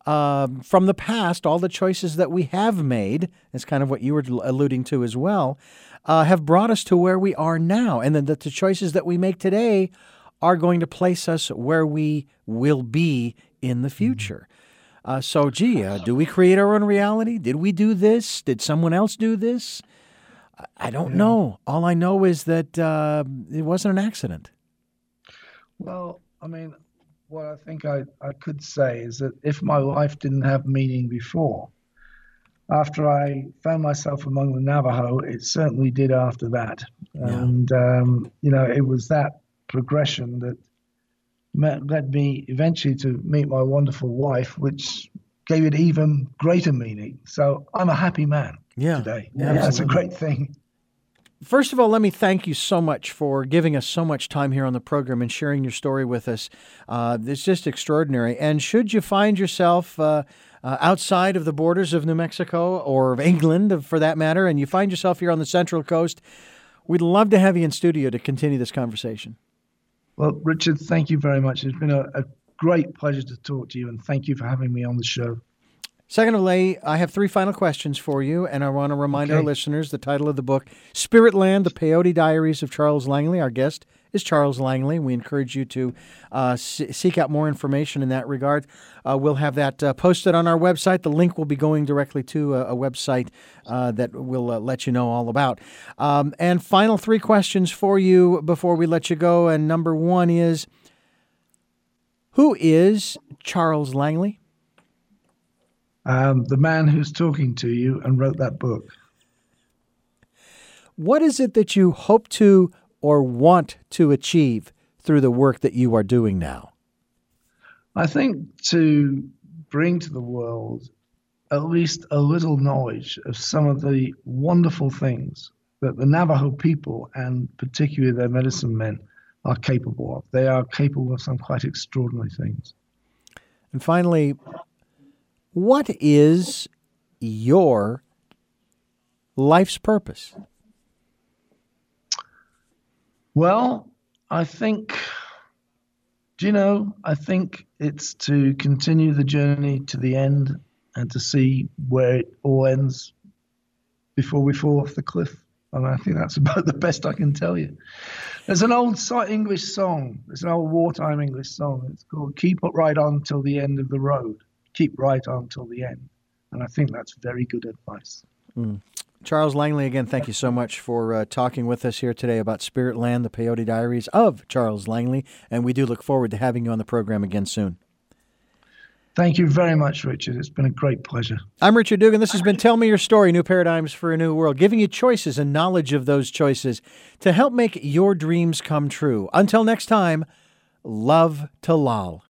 um, from the past, all the choices that we have made, is kind of what you were alluding to as well, uh, have brought us to where we are now. And then that the choices that we make today are going to place us where we will be in the future. Uh, so, gee, uh, do we create our own reality? Did we do this? Did someone else do this? I don't yeah. know. All I know is that uh, it wasn't an accident. Well, I mean, what I think I, I could say is that if my life didn't have meaning before, after I found myself among the Navajo, it certainly did after that. Yeah. And, um, you know, it was that progression that met, led me eventually to meet my wonderful wife, which gave it even greater meaning. So I'm a happy man yeah. today. Yeah, that's a great thing. First of all, let me thank you so much for giving us so much time here on the program and sharing your story with us. Uh, it's just extraordinary. And should you find yourself uh, uh, outside of the borders of New Mexico or of England, for that matter, and you find yourself here on the Central Coast, we'd love to have you in studio to continue this conversation. Well, Richard, thank you very much. It's been a, a great pleasure to talk to you, and thank you for having me on the show. Secondly, I have three final questions for you, and I want to remind okay. our listeners the title of the book, Spirit Land, The Peyote Diaries of Charles Langley. Our guest is Charles Langley. We encourage you to uh, s- seek out more information in that regard. Uh, we'll have that uh, posted on our website. The link will be going directly to a, a website uh, that we'll uh, let you know all about. Um, and final three questions for you before we let you go. And number one is, who is Charles Langley? Um, the man who's talking to you and wrote that book. What is it that you hope to or want to achieve through the work that you are doing now? I think to bring to the world at least a little knowledge of some of the wonderful things that the Navajo people, and particularly their medicine men, are capable of. They are capable of some quite extraordinary things. And finally, what is your life's purpose? Well, I think, do you know, I think it's to continue the journey to the end and to see where it all ends before we fall off the cliff. I mean, I think that's about the best I can tell you. There's an old English song. There's an old wartime English song. It's called Keep Right On Till the End of the Road. Keep right on till the end. And I think that's very good advice. Mm. Charles Langley, again, thank you so much for uh, talking with us here today about Spirit Land, the Peyote Diaries of Charles Langley. And we do look forward to having you on the program again soon. Thank you very much, Richard. It's been a great pleasure. I'm Richard Dugan. This has been Tell Me Your Story, New Paradigms for a New World, giving you choices and knowledge of those choices to help make your dreams come true. Until next time, love to Lal.